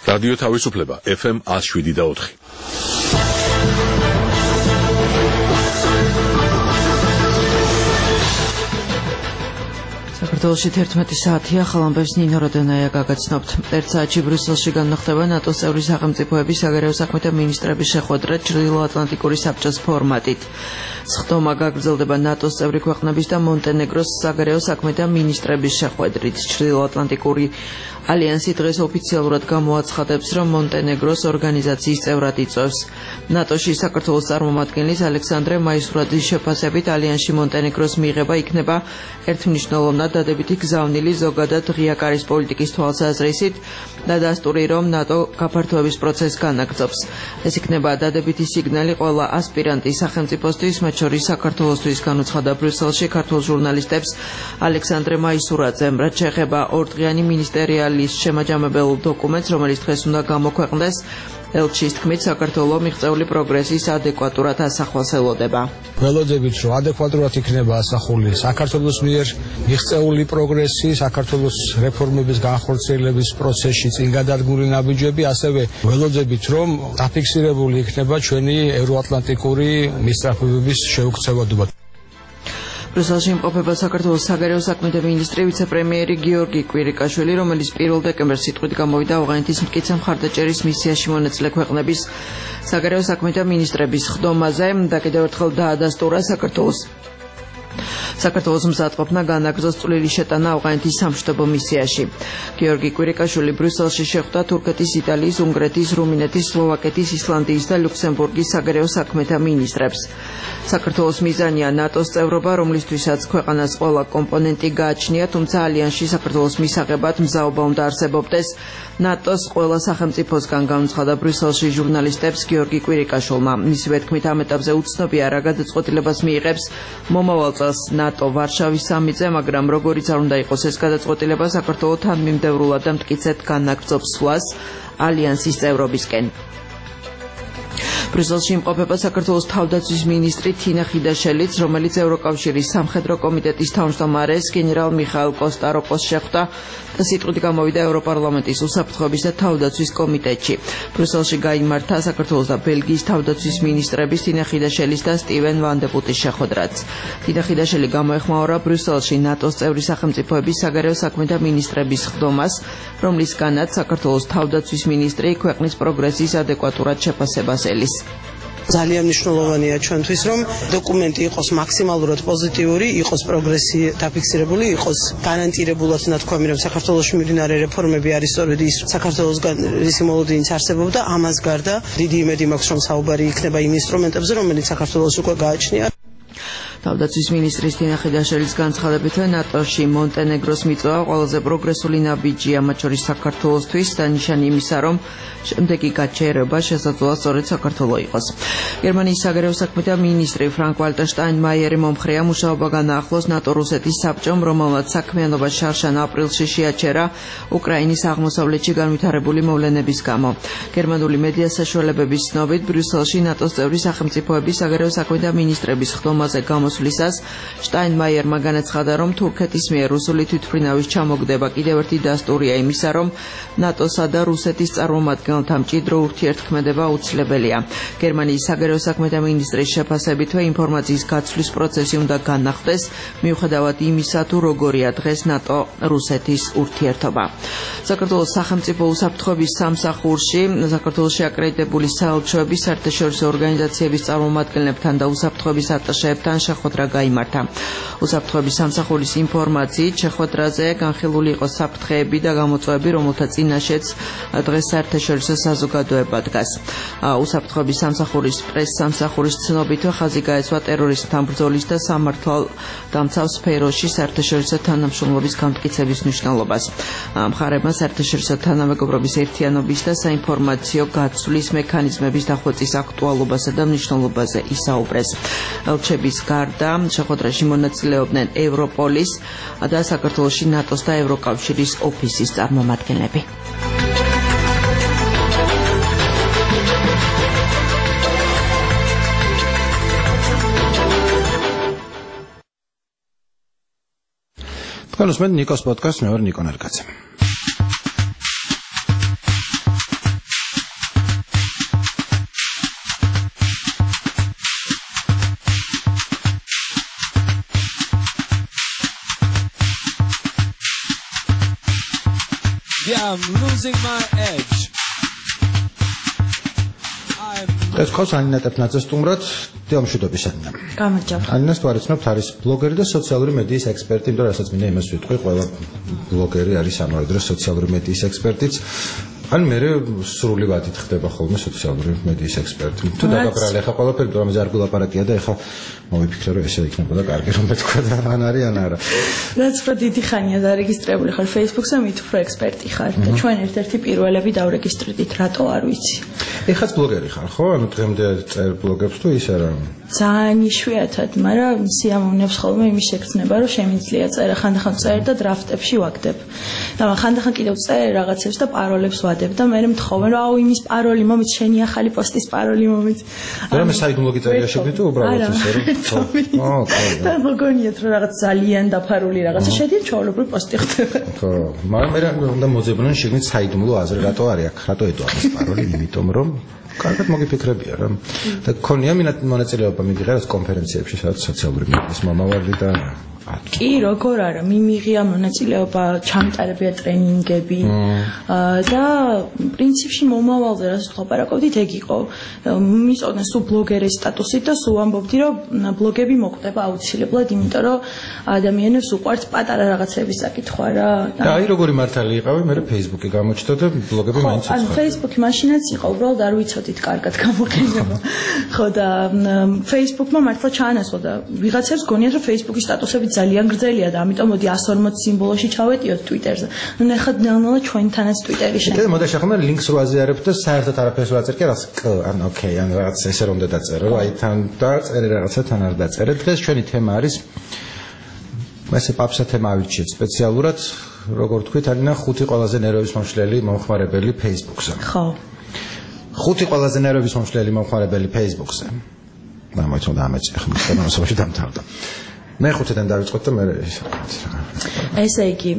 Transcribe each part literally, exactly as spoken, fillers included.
რადიო თავისუფლება ეფ ემ one oh seven და four. საქართველოში თერთმეტი საათია, ხალხამბებს ნინო როდონაია გაგაცნობთ. ერთ საათში ბრიუსელში განხდება ნატოს წევრი სახელმწიფოების საგარეო საქმეთა მინისტრების შეხვედრა ჩრდილოატლანტიკური საბჭოს ფორმატით. სხდომა გაგრძელდება ნატოს წევრი ქვეყნების და მონტენეგროს საგარეო საქმეთა მინისტრების შეხვედრით. ჩრდილოატლანტიკური ალიანსი დღეს ოფიციალურად გამოაცხადებს, რომ მონტენეგროს ორგანიზაციის წევრად იწვევს. ნატოში საქართველოს წარმომადგენლის ალექსანდრე მაისურაძის შეფასებით ალიანსში მონტენეგროს მიღება იქნება ერთმნიშვნელოვნად დადებითი გზავნილი ზოგადად ღია კარის პოლიტიკის თვალსაზრისით და დასტური, რომ ნატო გაფართოების პროცესს განაგრძობს. ეს იქნება დადებითი სიგნალი ყველა ასპირანტის სახელმწიფოსთვის, მათ შორის საქართველოსთვის, განუცხადა ბრიუსელში ქართულ ჟურნალისტებს ალექსანდრე მაისურაძემ, რაც შეეხება ორდღიანი მინისტერიალის შემაჯამებელ დოკუმენტს, რომელიც დღეს უნდა გამოქვეყნდეს. ელჩის თქმით, საქართველოს მიღწეული პროგრესის ადეკვატურად ასახვას ელოდება. ველოდებით, რომ ადეკვატურად იქნება ასახული საქართველოს მიერ მიღწეული პროგრესი, საქართველოს რეფორმების განხორციელების პროცესში წინ გადადგმული ნაბიჯები, ასევე ველოდებით, რომ დაფიქსირებული იქნება ჩვენი ევროატლანტიკური მისწრაფებების შეუქცევადობა. ბრიუსელში იმყოფება საქართველოს საგარეო საქმეთა მინისტრი ვიცე-პრემიერი გიორგი კვირიკაშვილი, რომელიც პირველ დეკემბერს სიტყვით გამოვიდა ავღანეთის მტკიცე მხარდაჭერის მისიაში მონაწილე ქვეყნების საგარეო საქმეთა მინისტრების ხდომაზე და კიდევ ერთხელ დაადასტურა საქართველოს საქართველოს მზადყოფნა განაგრძოს წვლილი შეტანა ავღანეთის სამშვიდობო მისიაში. გიორგი კვირიკაშვილი ბრიუსელში შეხვდა თურქეთის, იტალიის, უნგრეთის, რუმინეთის, სლოვაკეთის, ისლანდიის და ლუქსემბურგის საგარეო საქმეთა მინისტრებს. საქართველოს მიზანია ნატოს წევრობა, რომლისთვისაც ქვეყანას ყველა კომპონენტი გააჩნია, თუმცა ალიანსში საქართველოს მისაღებად მზაობა უნდა არსებობდეს. ნატოს ყველა სახელმწიფოსგან განუცხადა ბრიუსელში ჟურნალისტებს გიორგი კვირიკაშვილმა. მისივე თქმით, ამ ეტაპზე უცნობია რა გადაწყვეტილებას მიიღებს მომავალ წელს ნატო ვარშავის სამიტზე, მაგრამ როგორიც არ უნდა იყოს ეს გადაწყვეტილება, საქართველოს თანმიმდევრულად და მტკიცედ განაგრძობს სვლას ალიანსის წევრობისკენ. ბრიუსელში იმყოფება საქართველოს თავდაცვის მინისტრი თინა ხიდაშელიც, რომელიც ევროკავშირის სამხედრო კომიტეტის თავმჯდომარეს გენერალ მიხაილ კოსტაროკოს შეხვდა და სიტყვით გამოვიდა ევროპარლამენტის უსაფრთხოების და თავდაცვის კომიტეტში. ბრიუსელში გაიმართა საქართველოს და ბელგიის თავდაცვის მინისტრების თინა ხიდაშელის და სტივენ ვანდეპუტის შეხვედრაც. თინა ხიდაშელი გამოეხმაურა ბრიუსელში ნატოს წევრი სახელმწიფოების საგარეო საქმეთა მინისტრების ხდომას, რომლისგანაც საქართველოს თავდაცვის მინისტრი ქვეყნის პროგრესის ადეკვატურად შეფასებას ელის. ძალიან მნიშვნელოვანია ჩვენთვის, რომ დოკუმენტი იყოს მაქსიმალურად პოზიტიური, იყოს პროგრესი დაფიქსირებული, იყოს გარანტირებულად ნათქვამი, რომ საქართველოში მიმდინარე რეფორმები არის სწორედ ის საქართველოსგან რისი მოლოდინიც არსებობდა. ამას გარდა დიდი იმედი მაქვს, რომ საუბარი იქნება იმ ინსტრუმენტებზე, რომელიც საქართველოს უკვე გააჩნია. თავდაცვის მინისტრის თინა ხიდაშელის განცხადებით, ნატოში მონტენეგროს მიწვევა ყველაზე პროგრესული ნაბიჯია, მათ შორის საქართველოსთვის და ნიშანი იმისა, რომ შემდეგი გაჩერება შესაძლოა სწორედ საქართველოს იყოს. გერმანიის საგარეო საქმეთა მინისტრი ფრანკ ვალტერ შტაინმაიერი მომხრეა, მუშაობა განაახლოს ნატო-რუსეთის საბჭომ, რომელმაც საქმიანობა შარშან აპრილში შეაჩერა უკრაინის აღმოსავლეთში განვითარებული მოვლენების გამო. გერმანული მედია საშუალებების ცნობით, ბრიუსელში ნატოს წევრი სახელმწიფოების საგარეო საქმეთა მინისტრების ხდომაზე გამოსვლისას შტაინმაიერმა განაცხადა, რომ თურქეთის მიერ რუსული თვითმფრინავის ჩამოგდება კიდევ ერთი დასტურია იმისა, რომ ნატოსა და რუსეთის წარმომადგენელთა მჭიდრო ურთიერთქმედება აუცილებელია. გერმანიის საგარეო საქმეთა მინისტრის შეფასებითვე ინფორმაციის გაცვლის პროცესი უნდა განახდეს, მიუხედავად იმისა, თუ როგორია დღეს ნატო-რუსეთის ურთიერთობა. საქართველოს სახელმწიფო უსაფრთხოების სამსახურში საქართველოში აკრედიტებული საელჩოების, საერთაშორისო ორგანიზაციების წარმომადგენლებთან და უსაფრთხოების ატაშეებთან შეხვედრა გაიმართა. უსაფრთხოების სამსახურის ინფორმაციით შეხვედრაზე განხილული იყო საფრთხეები და გამოწვევები, რომელთა წინაშეც დღეს საერთაშორისო საზოგადოება დგას. უსაფრთხოების სამსახურის პრეს-სამსახურის ცნობითვე ხაზი გაესვა ტერორისტთან ბრძოლის და სამართალდამცავ სფეროში საერთაშორისო თანამშრომლობის გამტკიცების მნიშვნელობას. მხარებმა საერთაშორისო თანამეგობრობის ერთიანობის და საინფორმაციო გაცვლის მექანიზმების დახვეწის აქტუალობასა და მნიშვნელობაზე ისაუბრეს. ელჩების გარდა შეხვედრაში მონაწილეობდნენ ევროპოლის და საქართველოში ნატოს და ევროკავშირის ოფისის წარმომადგენლები. თქვენ უსმენთ ნიკოს პოდკასტს, მე ვარ ნიკო ნერგაძე. Yeah, I'm losing my edge. ეს ყავს ანინა ტეფნაძე სტუმრად დიამშვიდობის ანინა. გამარჯობა. ანინას თუ არ იცნობთ, არის ბლოგერი და სოციალური მედიის ექსპერტი, იმიტომ რომ რასაც მინდა იმას ვიტყვი, ყველა ბლოგერი არის ამავე დროს სოციალური მედიის ექსპერტიც. ან მე სრული ვადით ხდება ხოლმე სოციალური მედიის ექსპერტი. თუ დაგაბრალე ხა ყველაფერი, რომ ეს არ გულაპარაკია და ეხა მოვიფიქრე რომ ესე იქნებოდა კარგი რომ მეთქვა და ან არის ან არა. რაც უფრო დიდი ხანია დარეგისტრირებული ხარ Facebook-ზე, მით უფრო ექსპერტი ხარ და ჩვენ ერთ-ერთი პირველები დავრეგისტრირდით, რატო არ ვიცი. ეხაც ბლოგერი ხარ, ხო? ანუ დღემდე წერ ბლოგებს თუ ისე რა? ძალიან იშვიათად, მაგრამ სიამოვნებს ხოლმე იმის შეგრძნება, რომ შემიძლია წერა ხანდახან წერ და დრაფტებში ვაგდებ. და ხანდახან კიდევ წერ რაღაცებს და პაროლებს ვადებ და მე მთხოვენ რომ აუ იმის პაროლი მომიც, შენი ახალი პოსტის პაროლი მომიც. და მე საიდუმლოგი წერია შეგდით თუ უბრალოდ ისე რომ აა, და მოგონიათ რომ რაღაც ძალიან დაფარული რაღაცა შედიან ჩვეულებრივი პოსტი ხდება. ხო, მაგრამ მე უნდა მოძებნონ შეგნით საიდუმლო აზრი, რატო არის აქ, რატო ედო ახლის პაროლი, იმიტომ რომ კარგად მოგიფიქრებია რა. და გქონია მონაწილეობა მივიღე რა კონფერენციებში, სადაც სოციალური მედიის მომავალი და კი, როგორ არა, მიმიღია მონაწილეობა, ჩამტარებია ტრენინგები და პრინციპში მომავალზე რასაც ვlapარაკობდით, ეგ იყო. მისწოდნე სულ ბლოგერის სტატუსით და სულ ამბობდი, რომ ბლოგები მოხდება აუცილებლად, იმიტომ რომ ადამიანებს უყვართ პატარა რაღაცების საკითხვა რა. და აი როგორი მართალი იყავი, მე Facebook-ი გამოჩნდა და ბლოგები მაინც იყო. ანუ Facebook-ი მაშინაც იყო, უბრალოდ არ ვიცოდით კარგად გამოყენება. ხო და Facebook-მა მართლა ჩაანაცვლა და ვიღაცებს გონიათ, რომ Facebook-ის სტატუსები ძალიან გრძელია და ამიტომ მოდი εκατს ორმოცი სიმბოლოში ჩავეტიოთ Twitter-ზე. ნუ ნახეთ ნელ-ნელა ჩვენთანაც Twitter-ი შენ. კიდე მოდაში ახლა ლინკს რო აზიარებ და საერთოდ არაფერს ვაწერ კი რას კ ან ოკეი ან რაღაც ესე რომ დაწერო რომ აი თან დაწერე რაღაცა თან არ დაწერე. დღეს ჩვენი თემა არის ესე პაპსა თემა ავირჩიეთ სპეციალურად როგორ თქვით არინა ხუთი ყველაზე ნერვების მომშლელი მომხმარებელი Facebook-ზე. ხო. ხუთი ყველაზე ნერვების მომშლელი მომხმარებელი Facebook-ზე. მაგრამ თუნდა ამეც ახლა მოსაბაში დამთავრდა. მე ხუთიდან დავიწყოთ და მე ესე იგი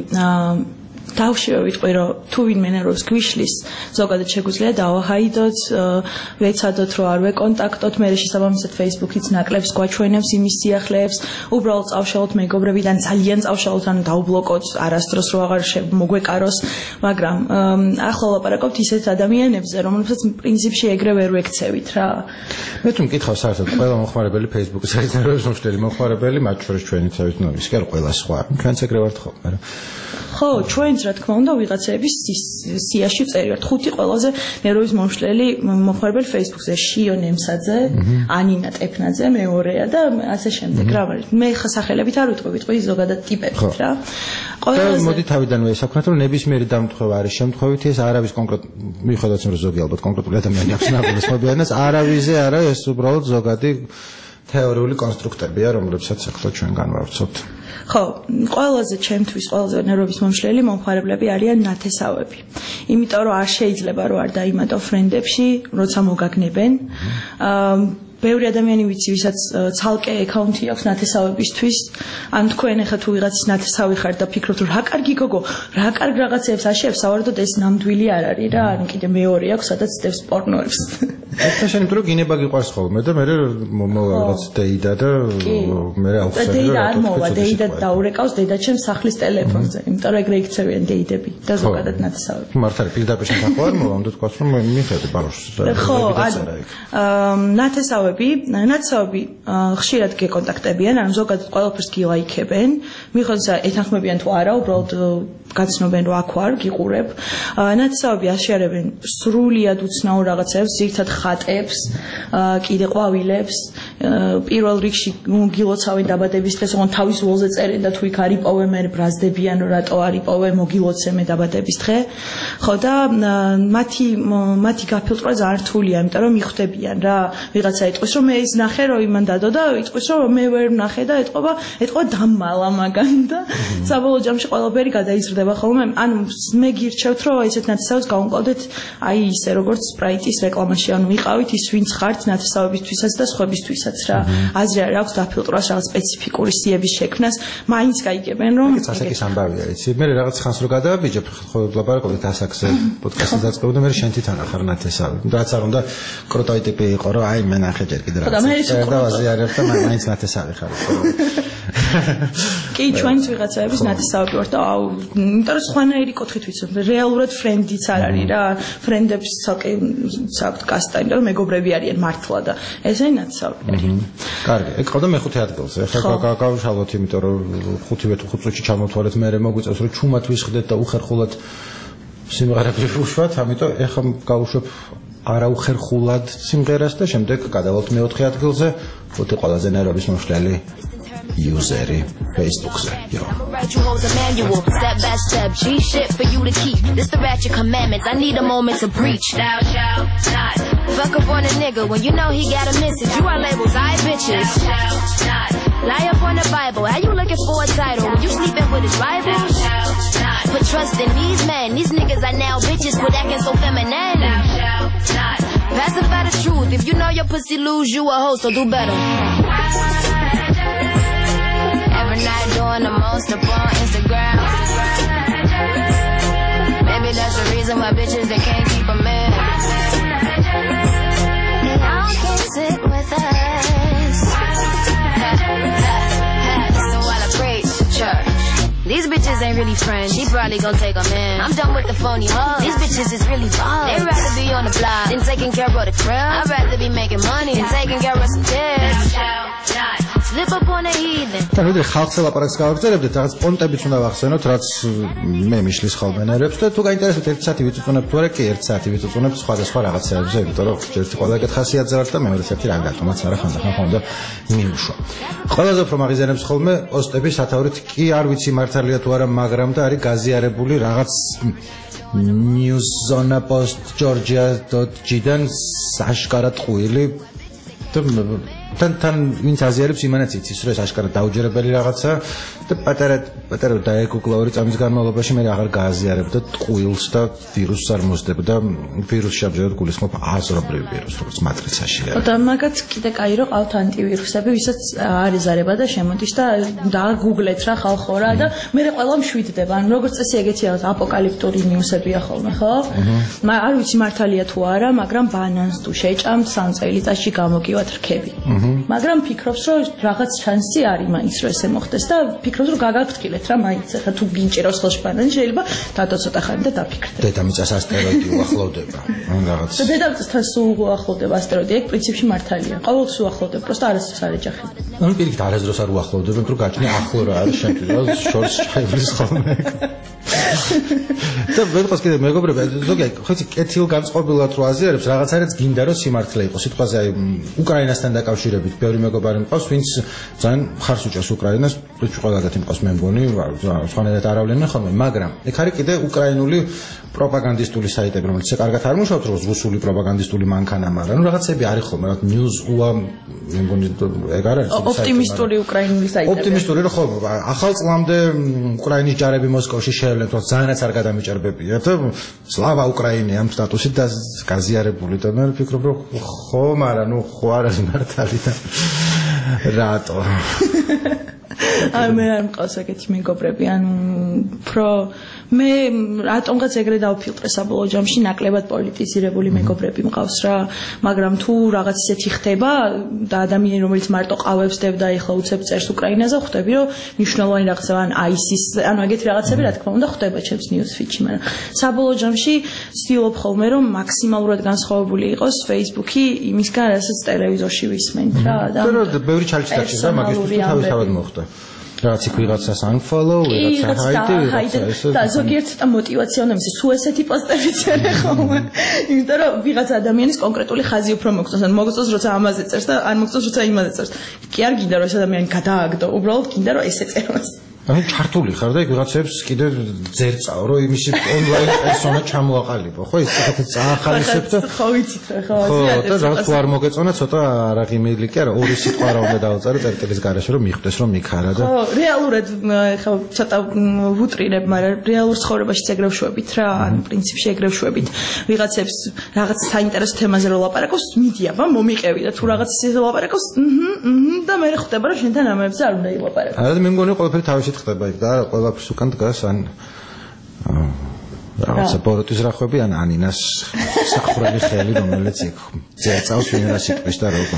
დავშევ ვიტყვი რომ თუ ვინმე ნერვებს გვიშლის ზოგადად შეგვიძლია დავაჰაიდოთ ვეცადოთ რომ არ ვეკონტაქტოთ მე შესაბამისად Facebook-იც ნაკლებს გვაჩვენებს იმის სიახლეებს უბრალოდ წავშალოთ მეგობრებიდან ძალიან წავშალოთ ან დავბლოკოთ არასდროს რო აღარ მოგვეკაროს მაგრამ ახლა ვაპარაკობთ ისეთ ადამიანებზე რომლებსაც პრინციპში ეგრე ვერ ვექცევით რა მე თუ მკითხავ საერთოდ ყველა მომხმარებელი Facebook-ის არის ნერვების მომშლელი მომხმარებელი მათ შორის ჩვენიც არის ნუ ის კი არა ყველა სხვა ჩვენც ეგრე ვართ ხოლმე რა ხო ჩვენც რა თქმა უნდა ვიღაცების სიაში წერივართ ხუთი ყველაზე ნერვების მომშლელი მომხმარებელი Facebook-ზე შიო ნემსაძე ანინა ტეფნაძე მეორეა და ასე შემდეგ რა მე ხა სახელებით არ ვიტყვი ვიტყვი ზოგადად ტიპებით რა ყველაზე მოდი თავიდანვე ესაქვთ რომ ნებისმიერი დამთხევა არის შემთხვევითი ეს არ არის კონკრეტ მიხედავთ რომ ზოგი ალბათ კონკრეტული ადამიანი აქვს ნაბულის მობიანას არავიზე არა ეს უბრალოდ ზოგადი თეორიული კონსტრუქტებია რომლებსაც ახლა ჩვენ განვავრცობთ ხო, ყველაზე ჩემთვის ყველაზე ნერვების მომშლელი მომხმარებლები არიან ნათესავები. იმიტომ რომ არ შეიძლება რომ არ დაიმატო ფრენდებში, როცა მოგაგნებენ. აა ბევრი ადამიანი ვიცი, ვისაც ცალკე აკაუნთი აქვს ნათესავებისთვის. ან თქვენ ახლა თუ ვიღაცის ნათესავი ხართ და ფიქრობთ რომ რა კარგი გოგო, რა კარგ რაღაცებს აშევს, სავარაუდოდ ეს ნამდვილი არ არის რა, ან კიდე მეორე აქვს, სადაც დევს პორნოებს. ეს შენ იმიტომ რომ გინება გიყვარს ხოლმე და მე მოვა რაღაც დეიდა და მე ავხსენე რომ დეიდა არ მოვა, დეიდა დაურეკავს დედაჩემს სახლის ტელეფონზე, იმიტომ რომ ეგრე იქცევიან დეიდები და ზოგადად ნათესავები. მართალი პირდაპირ შენ ხო არ მოვა, უნდა თქვას რომ მიხედე ბავშვს. ხო, აა ნათესავები, ნათესავები ხშირად გეკონტაქტებიან, ანუ ზოგადად ყველაფერს გილაიქებენ, მიხედავთ ეთანხმებიან თუ არა, უბრალოდ გაცნობენ რომ აქ ვარ, გიყურებ. ნათესავები აშიარებენ სრულიად უცნაურ რაღაცებს, ზირთად ხატებს, კიდე ყვავილებს, პირველ რიგში გილოცავენ დაბადების დღეს, ოღონდ თავის ველზე წერენ და თუ იქ არ იპოვე, მე ბრაზდებიან, რომ რატო არ იპოვე, მოგილოცე მე დაბადების დღე. ხო და მათი მათი გაფილტრება ძალიან რთულია, იმიტომ რომ მიხვდებიან რა, ვიღაცა ეტყვის რომ მე ის ნახე რომ იმან დადო და იტყვის რომ მე ვერ ნახე და ეტყობა, ეტყობა დამალა მაგან და საბოლოო ჯამში ყველაფერი გადაიზრდება ხოლმე. ანუ მე გირჩევთ რომ ესეთ ნათესავებს გავუმკლავდეთ აი ისე როგორც სპრაიტის რეკლამაში, ანუ იყავით ის ვინც ხართ ნათესავებისთვისაც და სხვებისთვისაც რა. აზრი არ აქვს დაფილტროს რაღაც სპეციფიკური სიების შექმნას, მაინც გაიგებენ რომ ეს ასაკის ამბავია, იცი? მე რაღაც ხანს რო გადავაბიჯებ, ხო ვლაპარაკობთ ასაკზე პოდკასტზე დაწყებდი და მე შენთით ანახარ ნათესავი. რაც არ უნდა კროტოი ტიპი იყო, რომ აი მე ნახე ჯერ კიდე რაღაც. და ვაზიარებ და მაინც ნათესავი ხარ. კი, ჩვენც ვიღაცაების ნათესავები ვართ და აუ, იმიტომ რომ სხვანაირი კუთხით ვიცნობ, რეალურად ფრენდიც არ არის რა, ფრენდებს ცალკე საქვთ კასტა, იმიტომ რომ მეგობრები არიან მართლა და ეს არის ნათესავები არიან. კარგი, ეგ ყავდა მეხუთე ადგილზე. ახლა გავშალოთ, იმიტომ რომ ხუთივე თუ ხუთ წუთში ჩამოვთვალეთ, მე მოგვიწევს რომ ჩუმად ვისხდეთ და უხერხულად სიმღერები ვუშვათ, ამიტომ ეხლა გავუშვებ არაუხერხულად სიმღერას და შემდეგ გადავალთ მეოთხე ადგილზე, ხუთი ყველაზე ნერვების მომშლელი user Facebook-ზე. Yo. Write you hoes a manual, step by step, G shit for you to keep. This the ratchet commandments. I need a moment to preach. Thou shalt not fuck up on a nigga when you know he got a message. You are labels, I bitches. Thou shalt not lie up on the Bible. How you looking for a title when you sleeping with his rivals? Thou shalt not put trust in these men. These niggas are now bitches, quit acting so feminine. Thou shalt not pacify the truth. If you know your pussy lose, you a hoe, so do better. Every night doing the most up on Instagram. Maybe that's the reason why bitches they can't keep a man. They all can't sit with us. So while I preach church, these bitches ain't really friends. She probably gon' take a man. I'm done with the phony hugs. These bitches is really bad. They'd rather be on the block than taking care of the crib. I'd rather be making money than taking care of some kids. Slip up on a heathen. და ნუ ხალხს ლაპარაკს გავაგრძელებდეთ, რაღაც პონტებიც უნდა ვახსენოთ, რაც მე მიშლის ხოლმე ნერვებს და თუ გაინტერესებთ ერთი საათი ვიწუწუნებთ თუ არა, კი ერთი საათი ვიწუწუნებთ სხვადასხვა რაღაცებზე, იმიტომ რომ ერთი ყველა ეგეთ ხასიათზე ვართ და მეორე ერთი რა გატომაც არა ხანდახან ხომ და მიუშვა. ყველაზე უფრო მაგიზიანებს ხოლმე პოსტები სათაურით კი არ ვიცი მართალია თუ არა, მაგრამ და არის გაზიარებული რაღაც news zona post georgia.g-დან აშკარად ყვილი და თან თან ვინც აზიარებს იმანაც იცის რომ ეს აშკარად დაუჯერებელი რაღაცა და პატარა პატარა დაეკუკლა ორი წამის განმავლობაში მე აღარ გააზიარებდა ტყუილს და ვირუსს არ მოსდებდა ვირუსში ამჟამად გულისხმობ აზრობრივ ვირუსს როგორც მატრიცაში არის. და მაგაც კიდე კაი რომ ყავთ ანტივირუსები, ვისაც არ ეზარება და შემოდის და დაგუგლეთ რა ხალხო რა და მე ყველა მშვიდდება. ან როგორც წესი ეგეთი რაღაც აპოკალიფტური ნიუსებია ხოლმე, ხო? არ ვიცი მართალია თუ არა, მაგრამ ბანანს თუ შეჭამ სამ წელიწადში გამოგივათ რქები. მაგრამ ფიქრობს რომ რაღაც შანსი არის მაინც რომ ესე მოხდეს და ფიქრობს რომ გაგაფრთხილეთ რა მაინც ახლა თუ გინჭირავს ხელში ბანანი შეიძლება დადო ცოტა ხანი და დაფიქრდეთ. დედამიწას ასტეროიდი უახლოვდება. ან რაღაც. და დედამიწასთან სულ უახლოვდება ასტეროიდი, ეგ პრინციპში მართალია. ყოველთვის უახლოვდება, просто არასდროს არ ეჯახება. ანუ პირიქით არასდროს არ უახლოვდება, იმიტომ რომ გაჩნია ახლო რა არის შემთხვევით შორს შეივლის ხოლმე. და მე ყავს კიდე მეგობრები, ზოგადად ხო იცი კეთილ განწყობილად რო აზიარებს რაღაცა რაც გინდა რომ სიმართლე იყოს. სიტყვაზე აი უკრაინასთან დაკავშირებით ბევრი მეგობარი მყავს, ვინც ძალიან მხარს უჭერს უკრაინას, ყველგან იმყავს მე მგონი, სხვანაირად არ ავლენენ ხოლმე, მაგრამ ეგ არის კიდე უკრაინული პროპაგანდისტული საიტები, რომელიც კარგად არ მუშაობთ, როგორც რუსული პროპაგანდისტული მანქანა, მაგრამ ნუ რაღაცები არის ხოლმე, რაღაც news ua მე მგონი ეგ არ არის ოპტიმისტური უკრაინული საიტები. ოპტიმისტური რო ხო ახალ წლამდე უკრაინის ჯარები მოსკოვში შეევლენ, თორე ძალიანაც არ გადამიჭერბებია და სლავა უკრაინე ამ სტატუსით და გაზიარებული და მე ვფიქრობ რომ ხო, მაგრამ ნუ ხო არ არის მართალი და რატო აი მე არ მყავს ეგეთი მეგობრები, ანუ პრო მე რატომღაც ეგრე დავფილტრე საბოლოო ჯამში ნაკლებად პოლიტიზირებული მეგობრები მყავს რა, მაგრამ თუ რაღაც ისეთი ხდება და ადამიანი რომელიც მარტო ყავებს დებ და ეხლა უცებ წერს უკრაინაზე, ხვდები რომ მნიშვნელოვანი რაღაცა ან აისის, ანუ ეგეთი რაღაცები რა თქმა უნდა ხდება ჩემს news feed-ში, მაგრამ საბოლოო ჯამში ვცდილობ ხოლმე რომ მაქსიმალურად განსხვავებული იყოს Facebook-ი იმისგან, რასაც ტელევიზორში ვისმენთ რა და ბევრი ჩალჩი დაჭირდა მაგისთვის თავისთავად მოხდა. რაც იქ ვიღაცას unfollow, ვიღაცა hide, და ზოგიერთ და მოტივაცია უნდა მისცეს, თუ ესეთი პოსტებიც არ ხომ. იმიტომ რომ ვიღაც ადამიანის კონკრეტული ხაზი უფრო მოგწონს, ან მოგწონს როცა ამაზე წერს და არ მოგწონს როცა იმაზე წერს. კი არ გინდა რომ ეს ადამიანი გადააგდო, უბრალოდ გინდა რომ ესე წეროს. ანუ ჩართული ხარ და იქ ვიღაცებს კიდე ძერწაო, რომ იმისი ონლაინ პერსონა ჩამოაყალიბო, ხო? ის ცოტა წაახალისებ და ხო ვიცით რა, ხო ხო, და რაღაც თუ არ მოგეწონა, ცოტა არაღიმილი კი არა, ორი სიტყვა რა უნდა დავწერო წერტილის garaში, რომ მიხვდეს, რომ მიქარა და ხო, რეალურად ხო ცოტა ვუტრირებ, მაგრამ რეალურ ცხოვრებაში ეგრევ შვებით რა, ან პრინციპში ეგრევ შვებით. ვიღაცებს რაღაც საინტერესო თემაზე რო ლაპარაკობს, მიდია, ბა მომიყევი და თუ რაღაც ისე ლაპარაკობს, ჰმ, ჰმ და მე ხვდება, რომ შენთან ამებზე არ უნდა ილაპარაკო. არა, მე მგონი ყველაფერი თავისით ხდება იქ და ყველაფერს უკან დგას ან რაღაცა ბოროტის რახვები ან ანინას სახვრელი ხელი რომელიც იქ წეწავს ვინ რა სიტყვის და როგორ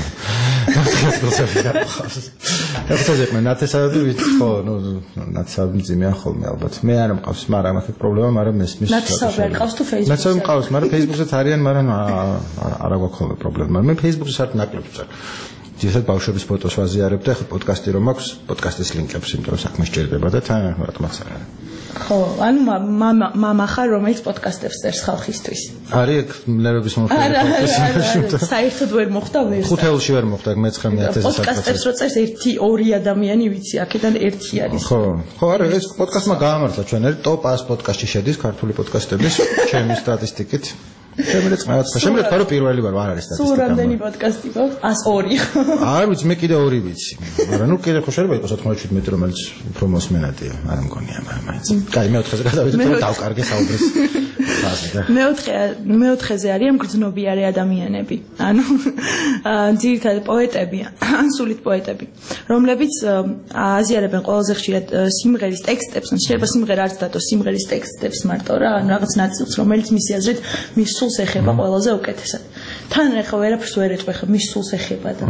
ეხლა ზეკმე ნათესავები ვიცი ხო ნუ ნათესავები მძიმეა ხოლმე ალბათ მე არ მყავს მაგრამ აქ პრობლემა მაგრამ მესმის ნათესავები არ ყავს თუ Facebook-ზე ნათესავები მყავს მაგრამ Facebook-ზეც არიან მაგრამ არ აქვს ხოლმე პრობლემა მე Facebook-ზე საერთოდ ნაკლებს ვწერ ძირითადად ბავშვების ფოტოს ვაზიარებ და ახლა პოდკასტი რომ აქვს პოდკასტის ლინკებს იმიტომ რომ საქმე სჭირდება და თან რატომაც არა ხო ანუ მამა ხარ რომელიც პოდკასტებს წერს ხალხისთვის არის ეგ მლერების მომხდარი საერთოდ ვერ მოხდა ვერ ხუთეულში ვერ მოხდა მე-ცხრამეტ ათასი პოდკასტებს რო წერს ერთი ორი ადამიანი ვიცი აქედან ერთი არის ხო ხო არა ეს პოდკასტმა გაამართლა ჩვენ არის ტოპ ას პოდკასტში შედის ქართული პოდკასტების ჩემი სტატისტიკით შემიძლია წმააც შემიძლია თქო რომ პირველი ვარ არ არის სტატისტიკა სულ რამდენი პოდკასტი გვაქვს ას ორი არ ვიცი მე კიდე ორი ვიცი მაგრამ ნუ კიდე ხო შეიძლება იყოს ათორმეტ რომელიც უფრო მოსმენადია არ მგონია მაგრამ მაინც კაი მეოთხეზე გადავიდეთ რომ დავკარგე საუბრის მეოთხე მეოთხეზე არიან გრძნობიარე ადამიანები ანუ ძირითადად პოეტები ან სულით პოეტები რომლებიც აზიარებენ ყველაზე ხშირად სიმღერის ტექსტებს ან შეიძლება სიმღერა არც დატოს სიმღერის ტექსტებს მარტო რა ან რაღაც ნაწილს რომელიც მისი აზრით მის სულს ეხება ყველაზე უკეთესად თან ახლა ვერაფერს ვერ ეწვე ხა მის სულს ეხება და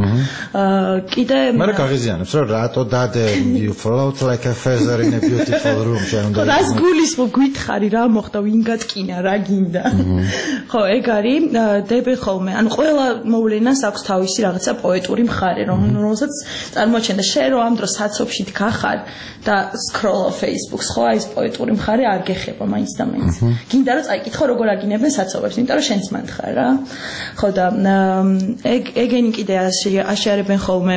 კიდე მაგრამ გაღიზიანებს რომ რატო დადე you float like a feather in a beautiful room შეიძლება რას გულისხმობ გითხარი რა მოხდა ვინ გატკინა რა გინდა ხო ეგ არის დებენ ხოლმე ანუ ყველა მოვლენას აქვს თავისი რაღაცა პოეტური მხარე რომ რომელსაც წარმოაჩენდა შენ რომ ამ დროს საცობში დგახარ და scroll Facebook-ს ხო აი ეს პოეტური მხარე არ გეხება მაინც და მაინც გინდა რომ წაიკითხო როგორ აგინებენ საცობებს იმიტომ რომ შენც მანდ ხარ რა ხო და ეგ ეგენი კიდე აშიარებენ ხოლმე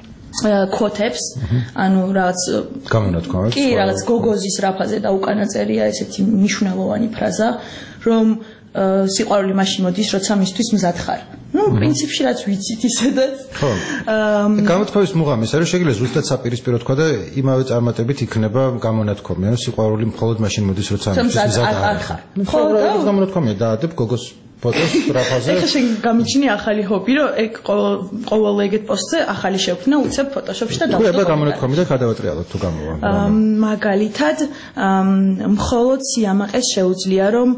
quotes ანუ რაღაც გამონათქვამებს კი რაღაც გოგოზის რაფაზე და უკანა წერია ესეთი მნიშვნელოვანი ფრაზა რომ სიყვარული მაშინ მოდის როცა მისთვის მზად ხარ ну პრინციპში რაც ვიცით ისედაც ხო გამოთქვამის მუღამის არის შეიძლება ზუსტად საპირისპირო თქვა და იმავე წარმატებით იქნება გამონათქვამი ანუ სიყვარული მხოლოდ მაშინ მოდის როცა მზად ხარ ხო და გამონათქვამია დაადებ გოგოს ფოტოს რაფაზე ეხლა შენ გამიჩინე ახალი ჰობი რომ ეგ ყოველ ეგეთ პოსტზე ახალი შევქმნა უცებ ფოტოშოპში და დავხო და გამონათქვამი და გადავატრიალოთ თუ გამოვა მაგალითად მხოლოდ სიამაყეს შეუძლია რომ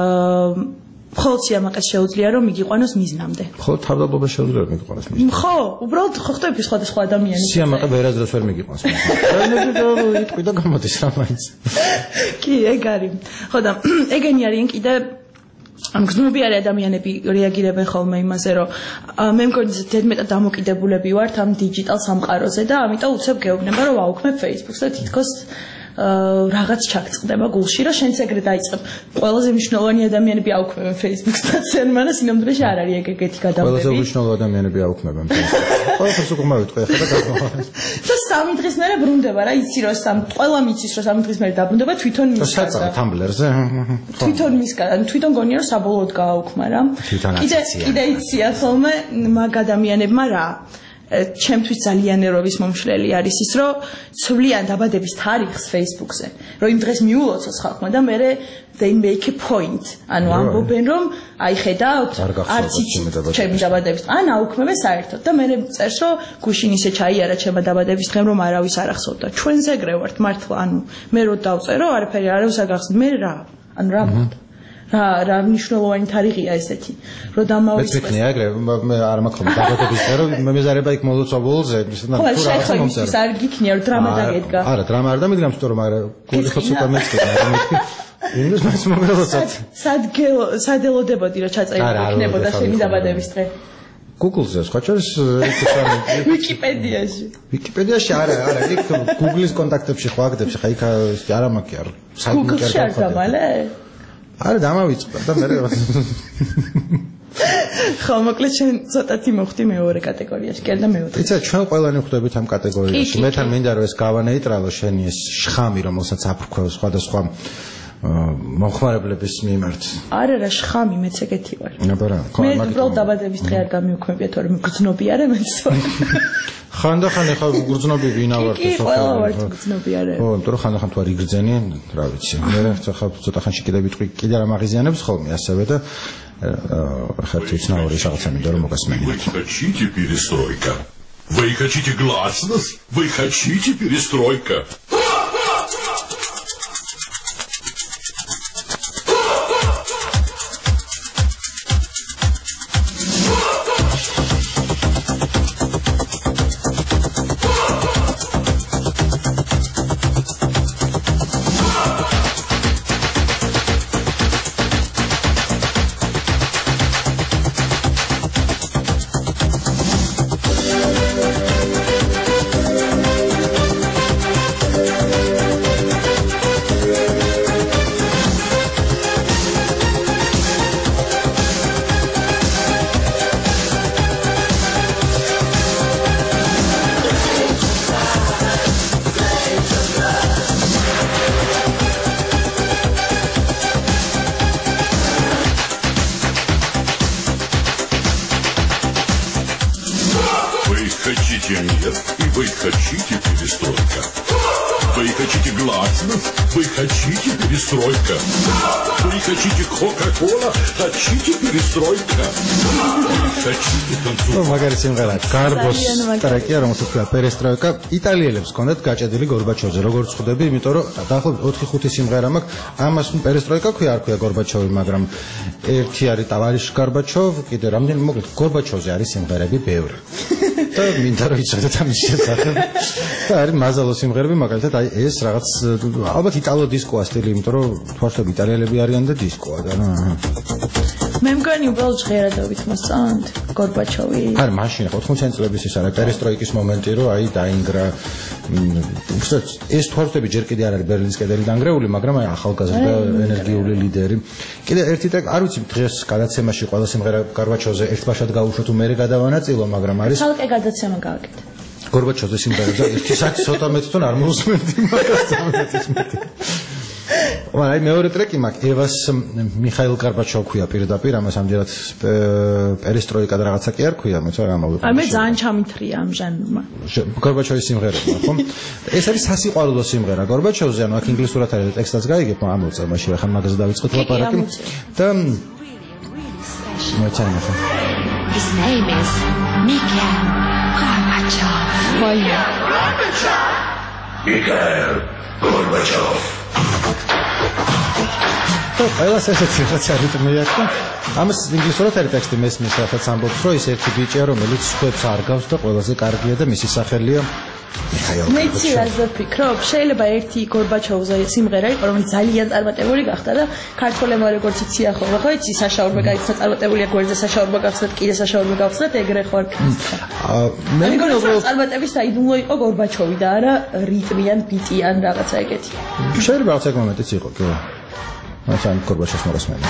მხოლოდ სიამაყეს შეუძლია რომ მიგიყვანოს მიზნამდე მხოლოდ თავდადლობა შეუძლია რომ მიგიყვანოს მიზნამდე ხო უბრალოდ ხო ხტები სხვადასხვა ადამიანები სიამაყე ვერაზროს ვერ მიგიყვანოს მიზნამდე იტყვი და გამოდის რა მაინც კი ეგ არის ხო და ეგენი არიან კიდე ამ გზნობიარე ადამიანები რეაგირებენ ხოლმე იმაზე რომ მე მგონი ზედმეტად დამოკიდებულები ვართ ამ დიჯიტალ სამყაროზე და ამიტომ უცებ გეუბნება რომ ვაუქმებ Facebook-ს და თითქოს რაღაც ჩაგწყდება გულში რომ შენც ეგრე დაიწყებ ყველაზე მნიშვნელოვანი ადამიანები აუქმებენ Facebook-ს და ცენ მანას სინამდვილეში არ არის ეგ ეგეთი გადამტები ყველაზე მნიშვნელოვანი ადამიანები აუქმებენ Facebook-ს ყველაფერს უკვე მოვიტყვი ახლა და გადმოვარდა და სამი დღის მერე ბრუნდება რა იცი რომ სამ ყველა მიცის რომ სამი დღის მერე დაბრუნდება თვითონ მის საწყა Tumblr-ზე თვითონ მის თვითონ გონია რომ საბოლოოდ გააუქმა რა კიდე კიდე იცია ხოლმე მაგ ადამიანებმა რა ჩემთვის ძალიან ეროვის მომშლელი არის ის რომ ცვლიან დაბადების თარიღს Facebook-ზე რომ იმ დღეს მიულოცოს ხალხმა და მე they make a point ანუ ამბობენ რომ აი ხედავთ არც იცით ჩემი დაბადების ან აუქმებენ საერთოდ და მე წერს რომ გუშინ ისე ჩაიარა ჩემი დაბადების დღე რომ არავის არ ახსოვდა ჩვენზე ეგრე ვართ მართლა ანუ მე რო დავწერო არაფერი არავის არ გახსოვდა მე რა ანუ რა მოხდა რა რა მნიშვნელოვანი თარიღია ესეთი რომ დამავიწყდეს მე ეგრე მე არ მაქვს დაბადების დღე რომ მე მეზარება იქ მოლოცვა ბოლოზე ისე და თუ რა მომწერა არ გიქნია რომ დრამა დაგედგა არა დრამა არ დამიდგა მწორო მაგრამ გული ხო ცოტა მეწყდა იმის მას მოგელოცოთ სადგელო სადელოდებოდი რომ ჩაწერილი იქნებოდა შენი დაბადების დღე Google-ზე სხვა ჩას Wikipedia-ში Wikipedia-ში არა არა იქ Google-ის კონტაქტებში ხო აგდებს ხა იქ არა მაქვს არ Google-ში არ გამალე არა დამავიწყდა და მე ხო მოკლედ შენ ცოტათი მოხდი მეორე კატეგორიაში კი და მეოთხე იცი ჩვენ ყველანი ხვდებით ამ კატეგორიაში მე თან მინდა რომ ეს გავანეიტრალო შენი ეს შხამი რომელსაც აფრქვევს სხვადასხვა მომხმარებლების მიმართ არა რა შხამი მეც ეგეთი ვარ აბა რა მე უბრალოდ დაბადების დღე არ გამიუქმებია თორემ გრძნობიარე მეც ხანდახან ეხა გრძნობი ვინა ვარ თუ ყველა ვარ გრძნობიარე ხო იმიტომ რომ ხანდახან თუ არ იგრძენიან რა ვიცი მე ხა ცოტა ხანში კიდე ვიტყვი კიდე რა მაგიზიანებს ხოლმე ასევე და ხართ იცნაური რაღაცა მინდა რომ მოგასმენიოთ хотите перестройка вы хотите гласность вы хотите перестройка хотите мир, и вы хотите перестройка. Вы хотите гласность, вы хотите перестройка. Вы хотите Кока-Кола, хотите перестройка. Хотите танцевать. მაგარი სიმღერა გარბოს ტრეკია რომელსაც ქვია პერესტროიკა იტალიელებს ჰქონდათ გაჭედილი გორბაჩოვზე როგორც ხვდები იმიტომ რომ დაახლოებით ოთხი ხუთი სიმღერა მაქვს ამას პერესტროიკა ქვია არ ქვია გორბაჩოვი მაგრამ ერთი არის ტავარიშ გორბაჩოვ კიდე რამდენი მოკლედ გორბაჩოვზე არის სიმღერები ბევრი და მინდა რომ იცოდეთ ამის შესახებ და არის მაზალო სიმღერები მაგალითად აი ეს რაღაც ალბათ იტალო დისკოა სტილი იმიტომ რომ თვალშები იტალიელები არიან და დისკოა და მე მგონი უბრალოდ ჟღერადობით მოსწონთ გორბაჩოვი არ მაშინ ოთხმოციანი წლების ის არის პერესტროიკის მომენტი რომ აი დაინგრა უბრალოდ ეს თვალშები ჯერ კიდე არ არის ბერლინის კედელი დანგრეული მაგრამ აი ახალგაზრდა ენერგიული ლიდერი კიდე ერთი ტრეკი არ ვიცი დღეს გადაცემაში ყველა სიმღერა გორბაჩოვზე ერთბაშად გაუშვათ თუ მე გადავანაწილო მაგრამ არის ხალხი გადაცემა გააკეთე გორბაჩოვზე სიმღერებზე ერთი საათი ცოტა მეტი თონ არ მოусმენდი მაგას აი მეორე ტრეკი მაქვს ევას მიხაილ გორბაჩოვი ქვია პირდაპირ ამას ამჯერად პერესტროიკა და რაღაცა კი არ ქვია მე თორე ამავე აი მე ძალიან ჩამithრია ამ ჟანრმა გორბაჩოვის სიმღერები ხო ეს არის სასიყვარულო სიმღერა გორბაჩოვზე ანუ აქ ინგლისურად არის ტექსტაც გაიგებ ამოწერ მაშინ ახლა მაგაზე დავიწყოთ ლაპარაკი და მოიცა ხო His name is Mikhail Gorbachev. Mikhail Gorbachev. ყველა ესეთი რაღაცა რიტმი აქვს და ამას ინგლისურად არის ტექსტი მესმის ახაც ამბობს რომ ის ერთი ბიჭია რომელიც სხვებს არ გავს და ყველაზე კარგია და მისი სახელია მიხაილ მეცი ასე ვფიქრობ შეიძლება ერთი გორბაჩოვზე სიმღერა იყო რომელიც ძალიან წარმატებული გახდა და ქართველებმა როგორც იციან ხოლმე ხო იცი საშაურმა გაიქცა წარმატებულია გვერდზე საშაურმა გახსნათ კიდე საშაურმა გახსნათ ეგრე ხო არ მე მგონი რომ წარმატების საიდუმლო იყო გორბაჩოვი და არა რიტმიან ბიტიან რაღაცა ეგეთი შეიძლება რაღაც მომენტიც იყო კი Așa, Gorbachev mă răsmeni.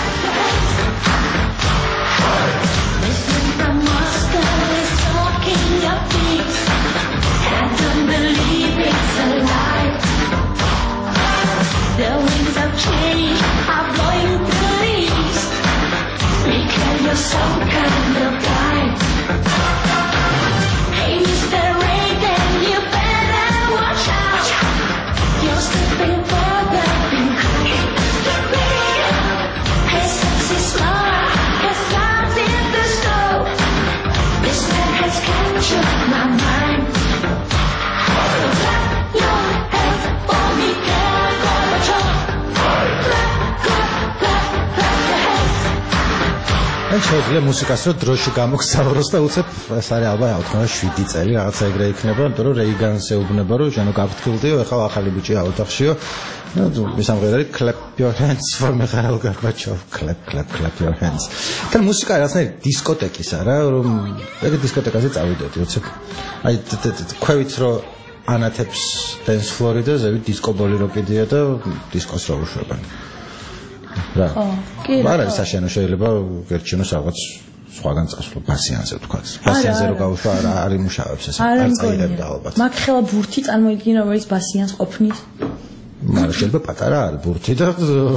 შეიძლება მუსიკას რო დროში გამოგზავროს და უცებ ეს არის ალბათ აუთხმობა შვიდი წელი რაღაცა ეგრე იქნება იმიტომ რომ რეიგანს ეუბნება რომ ჟანო გაფრთხილდიო ეხლა ახალი ბიჭია ოთახშიო და მისამღერა არის clap your hands for Mikhail Gorbachev clap clap clap your hands და მუსიკა რაღაცნაირი დისკოტეკის არა რომ ეგ დისკოტეკაზე წავიდოდი უცებ აი ქვევით რო ანათებს dance floor-ი და ზევით დისკობოლი რო კიდია და დისკოს რო უშვებენ რა. არა, საშენო შეიძლება გერჩინოს რაღაც სხვაგან წასვლა ბასიანზე ვთქვათ. ბასიანზე რო გავუშვა არა არ იმუშავებს ეს. არ წაიღებდა ალბათ. მაგ ხელა ბურთი წარმოიდგინა რომ ის ბასიანს ყოფნის. მაგრამ შეიძლება პატარა არის ბურთი და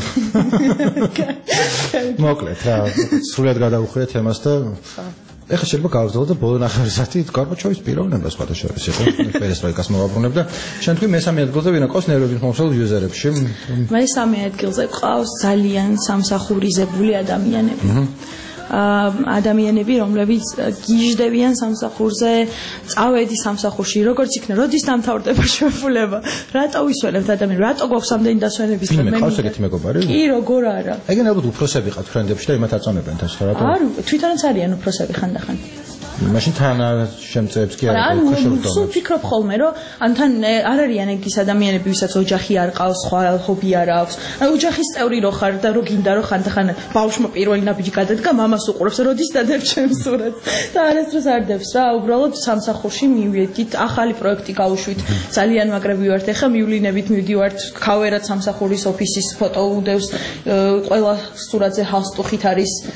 მოკლედ რა, სრულად გადავუხვიეთ ემას და ეხლა შეიძლება გავაგრძელოთ და ბოლო ნახევარსაათი გორბაჩოვის პიროვნება სხვათა შორის იყო პერესტროიკას მოვაბრუნებდა. შენ თქვი მესამე ადგილზე ვინ აქვს ნერვების მომსავალ იუზერებში? მესამე ადგილზე ყავს ძალიან სამსახურიზებული ადამიანები. ადამიანები, რომლებიც გიჟდებიან სამსახურზე, წავედი სამსახურში, როგორც იქნება, როდის დამთავრდება შეფულება, რატო ვისვენებთ ადამიანებს, რატო გვაქვს ამდენი დასვენების მე მიყავს ეგეთი მეგობარი? კი, როგორ არა. ეგენ ალბათ უფროსები ყავთ ფრენდებში და იმათ აწონებენ თავს რა რატო? არ, თვითონაც არიან უფროსები ხანდახან. მაშინ თან შემწეებს კი არა ხო სულ ფიქრობ ხოლმე რომ ან თან არ არიან ეგის ადამიანები ვისაც ოჯახი არ ყავს სხვა ჰობი არ აქვს ან ოჯახის წევრი რო ხარ და რო გინდა რომ ხანდახან ბავშვმა პირველი ნაბიჯი გადადგა მამას უყურებს როდის დადებ ჩემს სურათს და არასდროს არ დებს რა უბრალოდ სამსახურში მივედით ახალი პროექტი გავუშვით ძალიან მაგრები ვართ ეხა მივლინებით მივდივართ ქავერად სამსახურის ოფისის ფოტო უდევს ყველა სურათზე ჰალსტუხით არის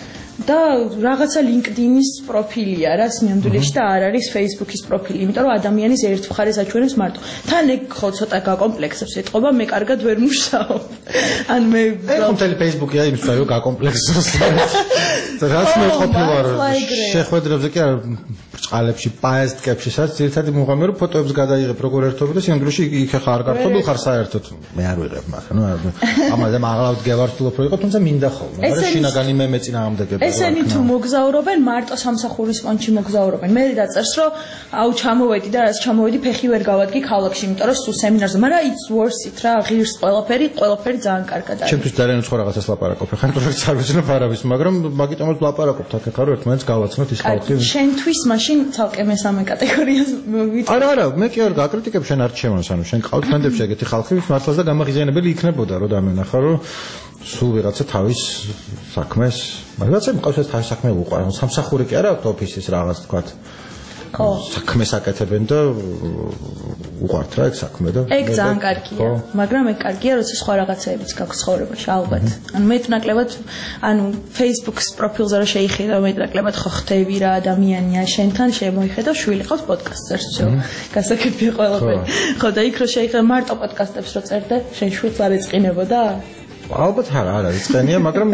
და რაღაცა LinkedIn-ის პროფილია რა სინამდვილეში და არ არის Facebook-ის პროფილი, იმიტომ რომ ადამიანის ერთ მხარეს აჩვენებს მარტო. თან ეგ ხო ცოტა გაკომპლექსებს ეთყობა, მე კარგად ვერ მუშაობ. ან მე ეხლა მთელი Facebook-ია იმის რომ გაკომპლექსოს. რაც მე ყოფილვარ შეხვედრებზე კი არა ბრწყალებში, პაესტკებში, სადაც ძირითადად მუღამი რომ ფოტოებს გადაიღებ როგორ ერთობი და სინამდვილეში იქ ხა არ გართობილ ხარ საერთოდ. მე არ ვიღებ მაგრამ ნუ ამაზე მაღლავთ გევართულობ რომ იყო, თუმცა მინდა ხოლმე. მაგრამ შინაგანი მე მეწინააღმდეგება. ესენი თუ მოგზაურობენ, მარტო სამსახურის კონჩი მოგზაურობენ. მე დაწერს რომ აუ ჩამოვედი და რაც ჩამოვედი ფეხი ვერ გავადგი ქალაქში, იმიტომ რომ სულ სემინარზე, მაგრამ it's worth it რა, ღირს ყველაფერი, ყველაფერი ძალიან კარგად არის. ჩემთვის ძალიან უცხო რაღაცას ლაპარაკობ. ხან პროექტს არ ვიცნობ არავის, მაგრამ მაგიტომაც ლაპარაკობთ აქ ხარ ერთმანეთს გავაცნოთ ის ხალხი. შენთვის მაშინ ცალკე მესამე კატეგორიას მოვიტყვი. არა, არა, მე კი არ გაკრიტიკებ შენ არ ჩემოს, ანუ შენ ყავთ ფანდებში ეგეთი ხალხი, ვის მართლაც და გამაღიზიანებელი იქნებოდა, რომ დამენახა, რომ სულ ვიღაცა თავის საქმეს, რაღაცა მყავს ეს თავის საქმე უყარა, სამსახური კი არა აქვს ოფისის რაღაც თქვათ. ხო. საქმეს აკეთებენ და უყართ რა ეგ საქმე და ეგ ძალიან კარგია, მაგრამ ეგ კარგია, როცა სხვა რაღაცეებიც გაქვს ცხოვრებაში, ალბათ. ანუ მე თუნაკლებად, ანუ Facebook-ის პროფილზე რა შეიხედა, მე თუნაკლებად ხო ხდები რა ადამიანია შენთან, შემოიხედა შვილი ყავს პოდკასტს წერს, всё. გასაკეთებია ყველაფერი. ხო და იქ რო შეიხედა მარტო პოდკასტებს რო წერდა, შენ შვილს არ ეწყინებოდა? ალბათ არა, არა, იწყენია, მაგრამ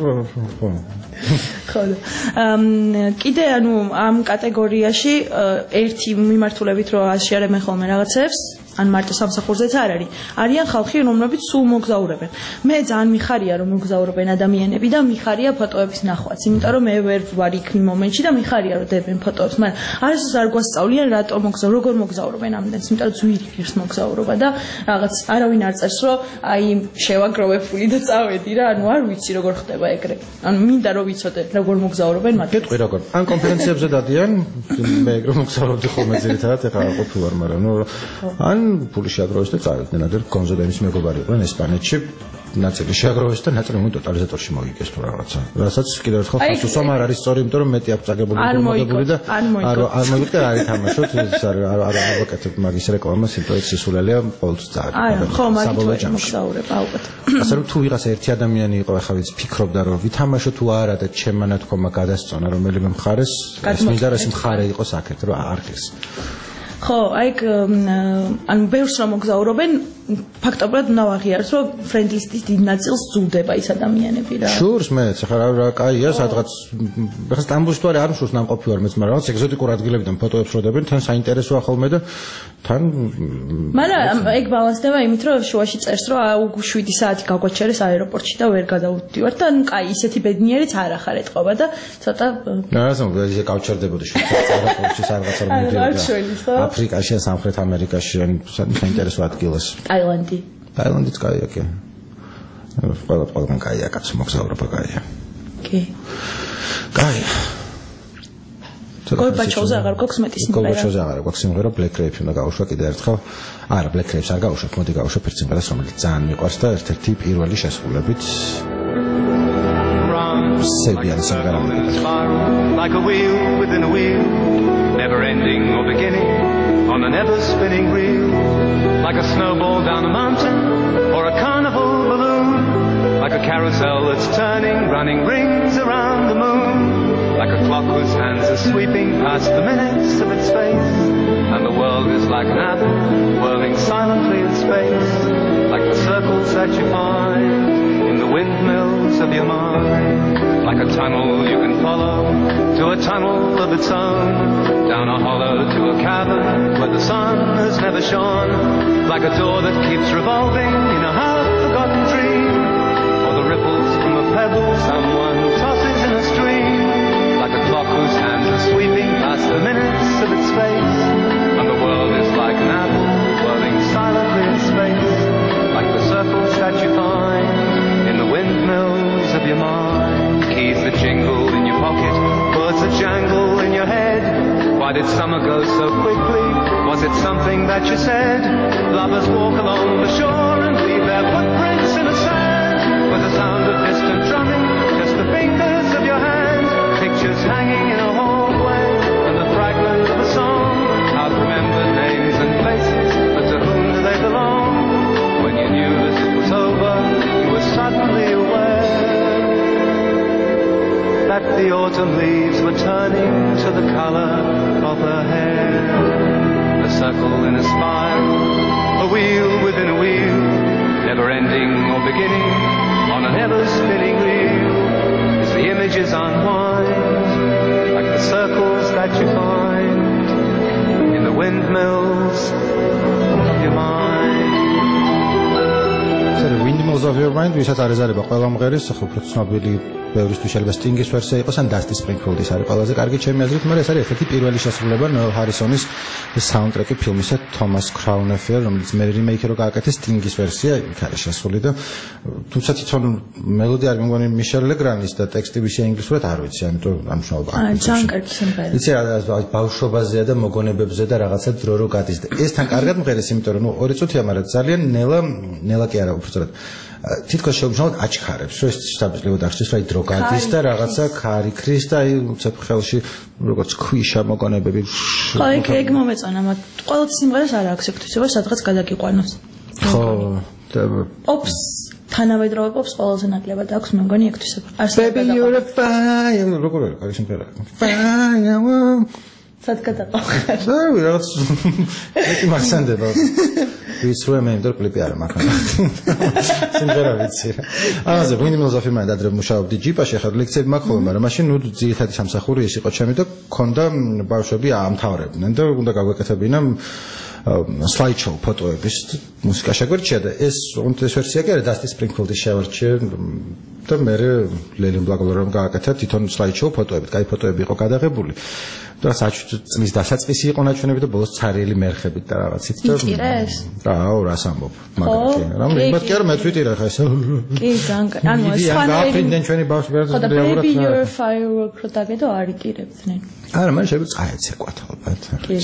ხო და კიდე ანუ ამ კატეგორიაში ერთი მიმართულებით რო აშიარებენ ხოლმე რაღაცებს, ან მარტო სამსახურზეც არ არის. არიან ხალხი, რომლებიც სულ მოგზაურებენ. მე ძალიან მიხარია რომ მოგზაურობენ ადამიანები და მიხარია ფოტოების ნახვაც, იმიტომ რომ მე ვერ ვარ იქ მომენტში და მიხარია რომ დებენ ფოტოებს, მაგრამ არასდროს არ გვასწავლიან რატომ მოგზაურ, როგორ მოგზაურობენ ამდენს, იმიტომ რომ ძვირი ღირს მოგზაურობა და რაღაც არავინ არ წერს რომ აი შევაგროვებული და წავედი რა, ანუ არ ვიცი როგორ ხდება ეგრე. ანუ მინდა რომ ვიცოდე როგორ მოგზაურობენ მათ. გეტყვი როგორ. ან კონფერენციებზე დადიან, მე ეგრე მოგზაურობდი ხოლმე ძირითადად, ეხლა არ ყოფილვარ, მაგრამ ნუ ან ფული შეაგროვეს და წავიდნენ, ადერ კონზოლენის მეგობარი იყვნენ ესპანეთში, ნაწილი შეაგროვეს და ნაწილი მო ტოტალიზატორში მოიგეს თუ რაღაცა. რასაც კიდევ ერთხელ ხასუსომ არ არის სწორი, იმიტომ რომ მეტი აქვს წაგებული და მოგებული და არ არ მოიგეთ არ ითამაშოთ, ეს არ არ არ ავაკეთებ მაგის რეკლამას, იმიტომ რომ სისულელია ყოველთვის წააგებ. აი, ხო, მაგით მოგზაურებ ალბათ. ასე რომ თუ ვიღაც ერთი ადამიანი იყო, ახლა ვიც ფიქრობდა რომ ვითამაშო თუ არა და ჩემმა ნათქვამა გადასწონა რომელიმე მხარეს, ეს მინდა რომ ეს მხარე იყოს აქეთ, რომ არ ხეს. ხო, აი ანუ ბევრს რომ მოგზაურობენ, ფაქტობრივად უნდა ვაღიაროს, რომ ფრენდლისტის დიდ ნაწილს ზულდება ის ადამიანები რა. შურს მეც, ახლა რა კაია, სადღაც ახლა სტამბოლში თუ არ შურს ნამყოფი ვარ მეც, მაგრამ რაღაც ეგზოტიკურ ადგილებიდან ფოტოებს შროდებენ, თან საინტერესოა ხოლმე და თან მაგრამ ეგ ბალანსდება იმით, რომ შუაში წერს, რომ აუ შვიდი საათი გაგვაჩერეს აეროპორტში და ვერ გადავდივართ და ანუ კაი, ისეთი ბედნიერიც არ ახარ ეთყობა და ცოტა რაღაცა ისე გავჩერდებოდი შვიდი აეროპორტში სადღაც რომ მიდიოდა. აფრიკაში, სამხრეთ ამერიკაში, ან საინტერესო ადგილას. ტაილანდი. ტაილანდიც კაია კი. ყველა ყველგან კაია, კაც მოგზაურობა კაია. კი. კაია. გორბაჩოვზე აღარ გვაქვს მეტი სიმღერა. გორბაჩოვზე აღარ გვაქვს სიმღერა, Black Crepes უნდა გავუშვა კიდე ერთხელ. არა, Black Crepes არ გავუშვათ, მოდი გავუშვათ ერთ სიმღერას, რომელიც ძალიან მიყვარს და ერთ-ერთი პირველი შესრულებით. Sebian სიმღერა. Like a wheel within a wheel, never ending or beginning, on a never spinning reel, like a snowball down a mountain or a carnival balloon, like a carousel that's turning, running rings around the moon, like a clock whose hands are sweeping past the minutes of its face, and the world is like an apple whirling silently in space, like the circles that you find in the windmills of your mind, like a tunnel you can follow to a tunnel of its own, down a hollow to a cavern where the sun has never shone, like a door that keeps revolving in a half-forgotten dream, or the ripples from a pebble someone tosses in a stream, like a clock whose hands are sweeping past the minutes of its face, and the world is like an apple whirling silently in space, like the circles that you find in the windmills of your mind. Keys that jingle in your pocket, words that jangle in your head. Why did summer go so quickly? Was it something that you said? Lovers walk along the shore and leave their footprints in the sand. With the sound of distant drumming, just the fingers of your hand. Pictures hanging in a hallway and the fragment of a song. Out-remembered names and places, but to whom do they belong? When you knew that it was over, you were suddenly aware that the autumn leaves were turning to the color of her hair. A circle in a spiral, a wheel within a wheel, never ending or beginning on an ever-spinning reel. As the images unwind, like the circles that you find in the windmills of your mind. The windmills of your mind, ვისაც არ ეზარება ყველა მღერის, ხო უფრო ცნობილი ბევრისთვის შეიძლება Sting-ის ვერსია იყოს ან Dusty Springfield-ის არის ყველაზე კარგი ჩემი აზრით, მაგრამ ეს არის ერთ-ერთი პირველი შესრულება Noel Harrison-ის საუნდტრეკი ფილმისა Thomas Crown Affair, რომელიც მე რიმეიქი რო გააკეთეს Sting-ის ვერსია, იქ არის შესრული და თუმცა თვითონ მელოდია არ მგონი Michelle Legrand-ის და ტექსტი ვისია ინგლისურად არ ვიცი, ამიტომ ამ შნაობა. აა, ძალიან კარგი სიმღერა. იცი რა ბავშვობაზეა და მოგონებებზე და რაღაცა დრო რო გადის და ეს თან კარგად მღერის, იმიტომ რომ ნუ ორი წუთია, მაგრამ ძალიან ნელა ნელა კი არა უბრალოდ თითქოს შეუმჩნევლად აჩქარებს, რომ ეს შტაბისლებო დახშეს, რა დრო გადის და რაღაცა ქარი ქრის და აი უცებ ხელში როგორც ქვიშა მოგონებები. ხო, ეგ ეგ მომეწონა, მაგრამ ყველა სიმღერას არ აქვს ექვთვისება, სადღაც გადაგიყვანოს. ხო, და ოპს თანამედროვე პოპს ყველაზე ნაკლებად აქვს, მე მგონი ექვთვისება. Baby you're a fire, როგორ არის კარგი სიმღერა. Fire. სად გადაყავ? და რაღაც მეტი მასანდება. ვიცრუე მე იმიტომ კლიპი არა მაქვს. სიმღერა ვიცი რა. ამაზე windmills of your mind ადრე მუშაობდი ჯიპაში, ახლა ლექციები მაქვს ხოლმე, მაგრამ მაშინ ნუ ძირითადი სამსახური ეს იყო ჩემი და ქონდა ბავშვები ამთავრებდნენ და უნდა გაგვეკეთებინა slideshow ფოტოების მუსიკა შეგვერჩია და ეს ეს ვერსია კი არა Dusty Springfield-ის შევარჩიე და მე ლელინ ბლაკბერომ გააკეთა თვითონ slideshow ფოტოებით, კაი ფოტოები იყო გადაღებული. და საჩვენის დასაწყისი იყო ნაჩვენები და ბოლოს ცარიელი მერხებით და რაღაცით და იტირეს? აუ რას ამბობ მაგათი რამ იმათ კი არა მე თვითირა ხა ეს კი ძალიან ანუ ეს ფანები ჩვენი ბავშვები ხო და baby you're a firework რო დაგედო არ იტირებდნენ არა მან შეიძლება წაეცეკვათ ალბათ კი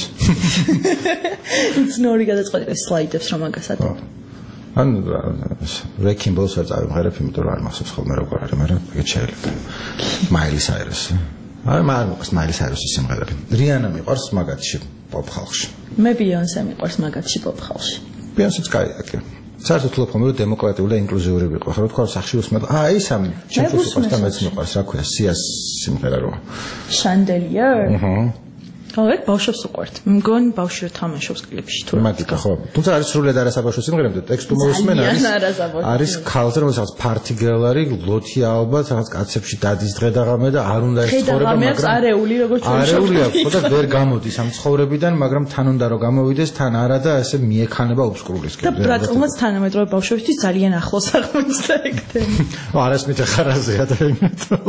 იცნორი გადაწყვეტე სლაიდებს რომ მაგასად ან Wrecking Balls-ს წავიმღერებ იმიტომ რომ არ მახსოვს ხოლმე როგორ არის მაგრამ ეგ შეიძლება Miley Cyrus აი მაგას Miley Cyrus-ის სიმღერები. Rihanna მიყვარს მაგათში pop ხალხში. მე Beyoncé მიყვარს მაგათში pop ხალხში. Beyoncé-ც კაია კი. საერთოდ თქო რომ დემოკრატიული და ინკლუზიური ვიყო. ხო თქვა სახში უსმენ. აი ეს ამ ჩემთვის უყვარს და მეც მიყვარს, რა ქვია, Sia's სიმღერა რო. Chandelier. აჰა. ხო, ეგ ბავშვებს უყვართ. მგონი ბავშვი რო თამაშობს კლიპში თუ რა. მაგიტა ხო. თუმცა არის სრულიად არასაბავშვო სიმღერები და ტექსტი მოусმენ არის. არის ქალზე რომელსაც party girl არის, ლოთი ალბათ, რაღაც კაცებში დადის დღე და ღამე და არ უნდა ეს ცხოვრება, მაგრამ არეული როგორც ჩვენ არეული აქვს, ხო და ვერ გამოდის ამ ცხოვრებიდან, მაგრამ თან უნდა რომ გამოვიდეს, თან არა და ესე მიექანება უბსკრულისკენ. და რატომაც თანამედროვე ბავშვებისთვის ძალიან ახლოს აღმოჩნდა ეგ თემა. ო არას მით ხარაზეა და იმიტომ.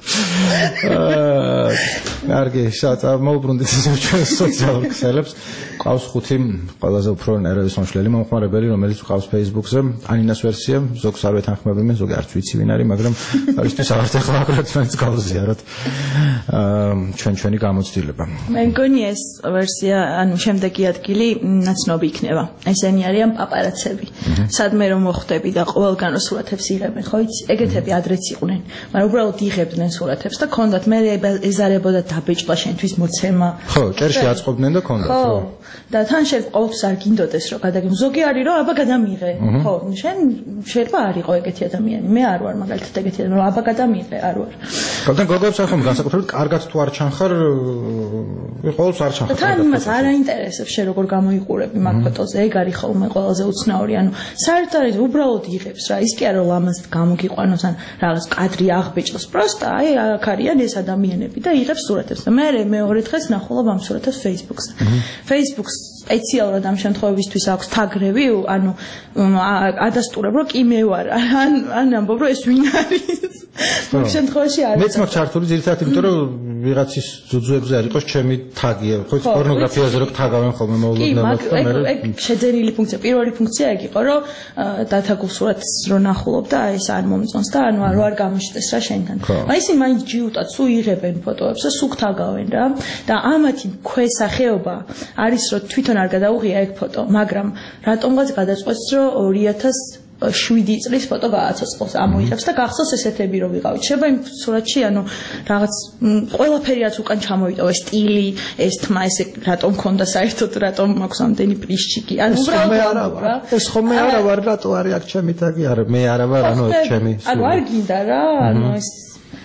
აა, კარგი, შაცა მოუბრუნდით ჩვენ სოციალურ ქსელებს. ყავს ხუთი ყველაზე უფრო ნერვების მომშლელი მომხმარებელი, რომელიც ყავს Facebook-ზე, ანინას ვერსია, ზოგს არ ვეთანხმები მე, ზოგი არც ვიცი ვინ არის, მაგრამ აისთვის აღარ ეხლა აკრათ ჩვენს გავზიაროთ. აა ჩვენ ჩვენი გამოცდილება. მე მგონი ეს ვერსია, ანუ შემდეგი ადგილი ნაცნობი იქნება. ესენი არიან პაპარაცები. სადმე რომ მოხვდები და ყველგან სურათებს იღებენ, ხო იცი? ეგეთები ადრეც იყვნენ, მაგრამ უბრალოდ იღებდნენ სურათებს და კონდათ მე ეზარებოდა დაბეჭდა შენთვის მოცემა. ხო, ჭერში აწყობდნენ და კონდათ, ხო. და თან შენ ყოველთვის არ გინდოდეს რომ გადაგიმ ზოგი არის რომ აბა გადამიღე ხო შენ შეიძლება არ იყო ეგეთი ადამიანი მე არ ვარ მაგალითად ეგეთი ადამიანი რომ აბა გადამიღე არ ვარ და გოგებს ახლა განსაკუთრებით კარგად თუ არ ჩანხარ ყოველთვის არ ჩანხარ თან იმას არ აინტერესებს შენ როგორ გამოიყურები მაგ ფოტოზე ეგ არის ხოლმე ყველაზე უცნაური ანუ საერთოდ არის უბრალოდ იღებს რა ის კი არა რომ ლამაზად გამოგიყვანოს ან რაღაც კადრი აღბეჭოს პროსტა აი აქ არიან ეს ადამიანები და იღებს სურათებს და მე მეორე დღეს ნახულობ ამ სურათებს Facebook-ზე Facebook სპეციალურად ამ შემთხვევისთვის აქვს თაგრევი, ანუ ადასტურებ რომ კი მე ვარ, ან ან ამბობ რომ ეს ვინ არის. მაგ შემთხვევაში არის. მეც მაქვს ჩართული ძირითადად იმიტომ რომ ვიღაცის ძუძუებზე არ იყოს ჩემი თაგია, ხო ის პორნოგრაფიაზე რო თაგავენ ხოლმე მოულოდნელად და მე ეგ შეძენილი ფუნქცია, პირველი ფუნქცია ეგ იყო რომ დათაგულ სურათს რო ნახულობ და ეს არ მომწონს და ანუ რო არ გამოჩნდეს რა შენთან. აი ისინი მაინც ჯიუტად სულ იღებენ ფოტოებს და სულ თაგავენ რა და ამათი ქვესახეობა არის რომ თვითონ არ გადაუღია ეგ ფოტო, მაგრამ რატომღაც გადაწყვეტს რომ ორი ათას შვიდი წლის ფოტო გააცოცხლოს ამოიღებს და გახსოვს ესეთები რომ ვიყავით. შეიძლება იმ სურათში ანუ რაღაც ყველაფერი რაც უკან ჩამოიტოვა, სტილი, ეს თმა, ეს რატომ მქონდა საერთოდ, რატომ მაქვს ამდენი პრიშჩიკი. ანუ უბრალოდ რა. ეს ხომ მე არა ვარ, რატო არის აქ ჩემი თაგი? არა, მე არა ვარ, ანუ ჩემი. ანუ არ გინდა რა, ანუ ეს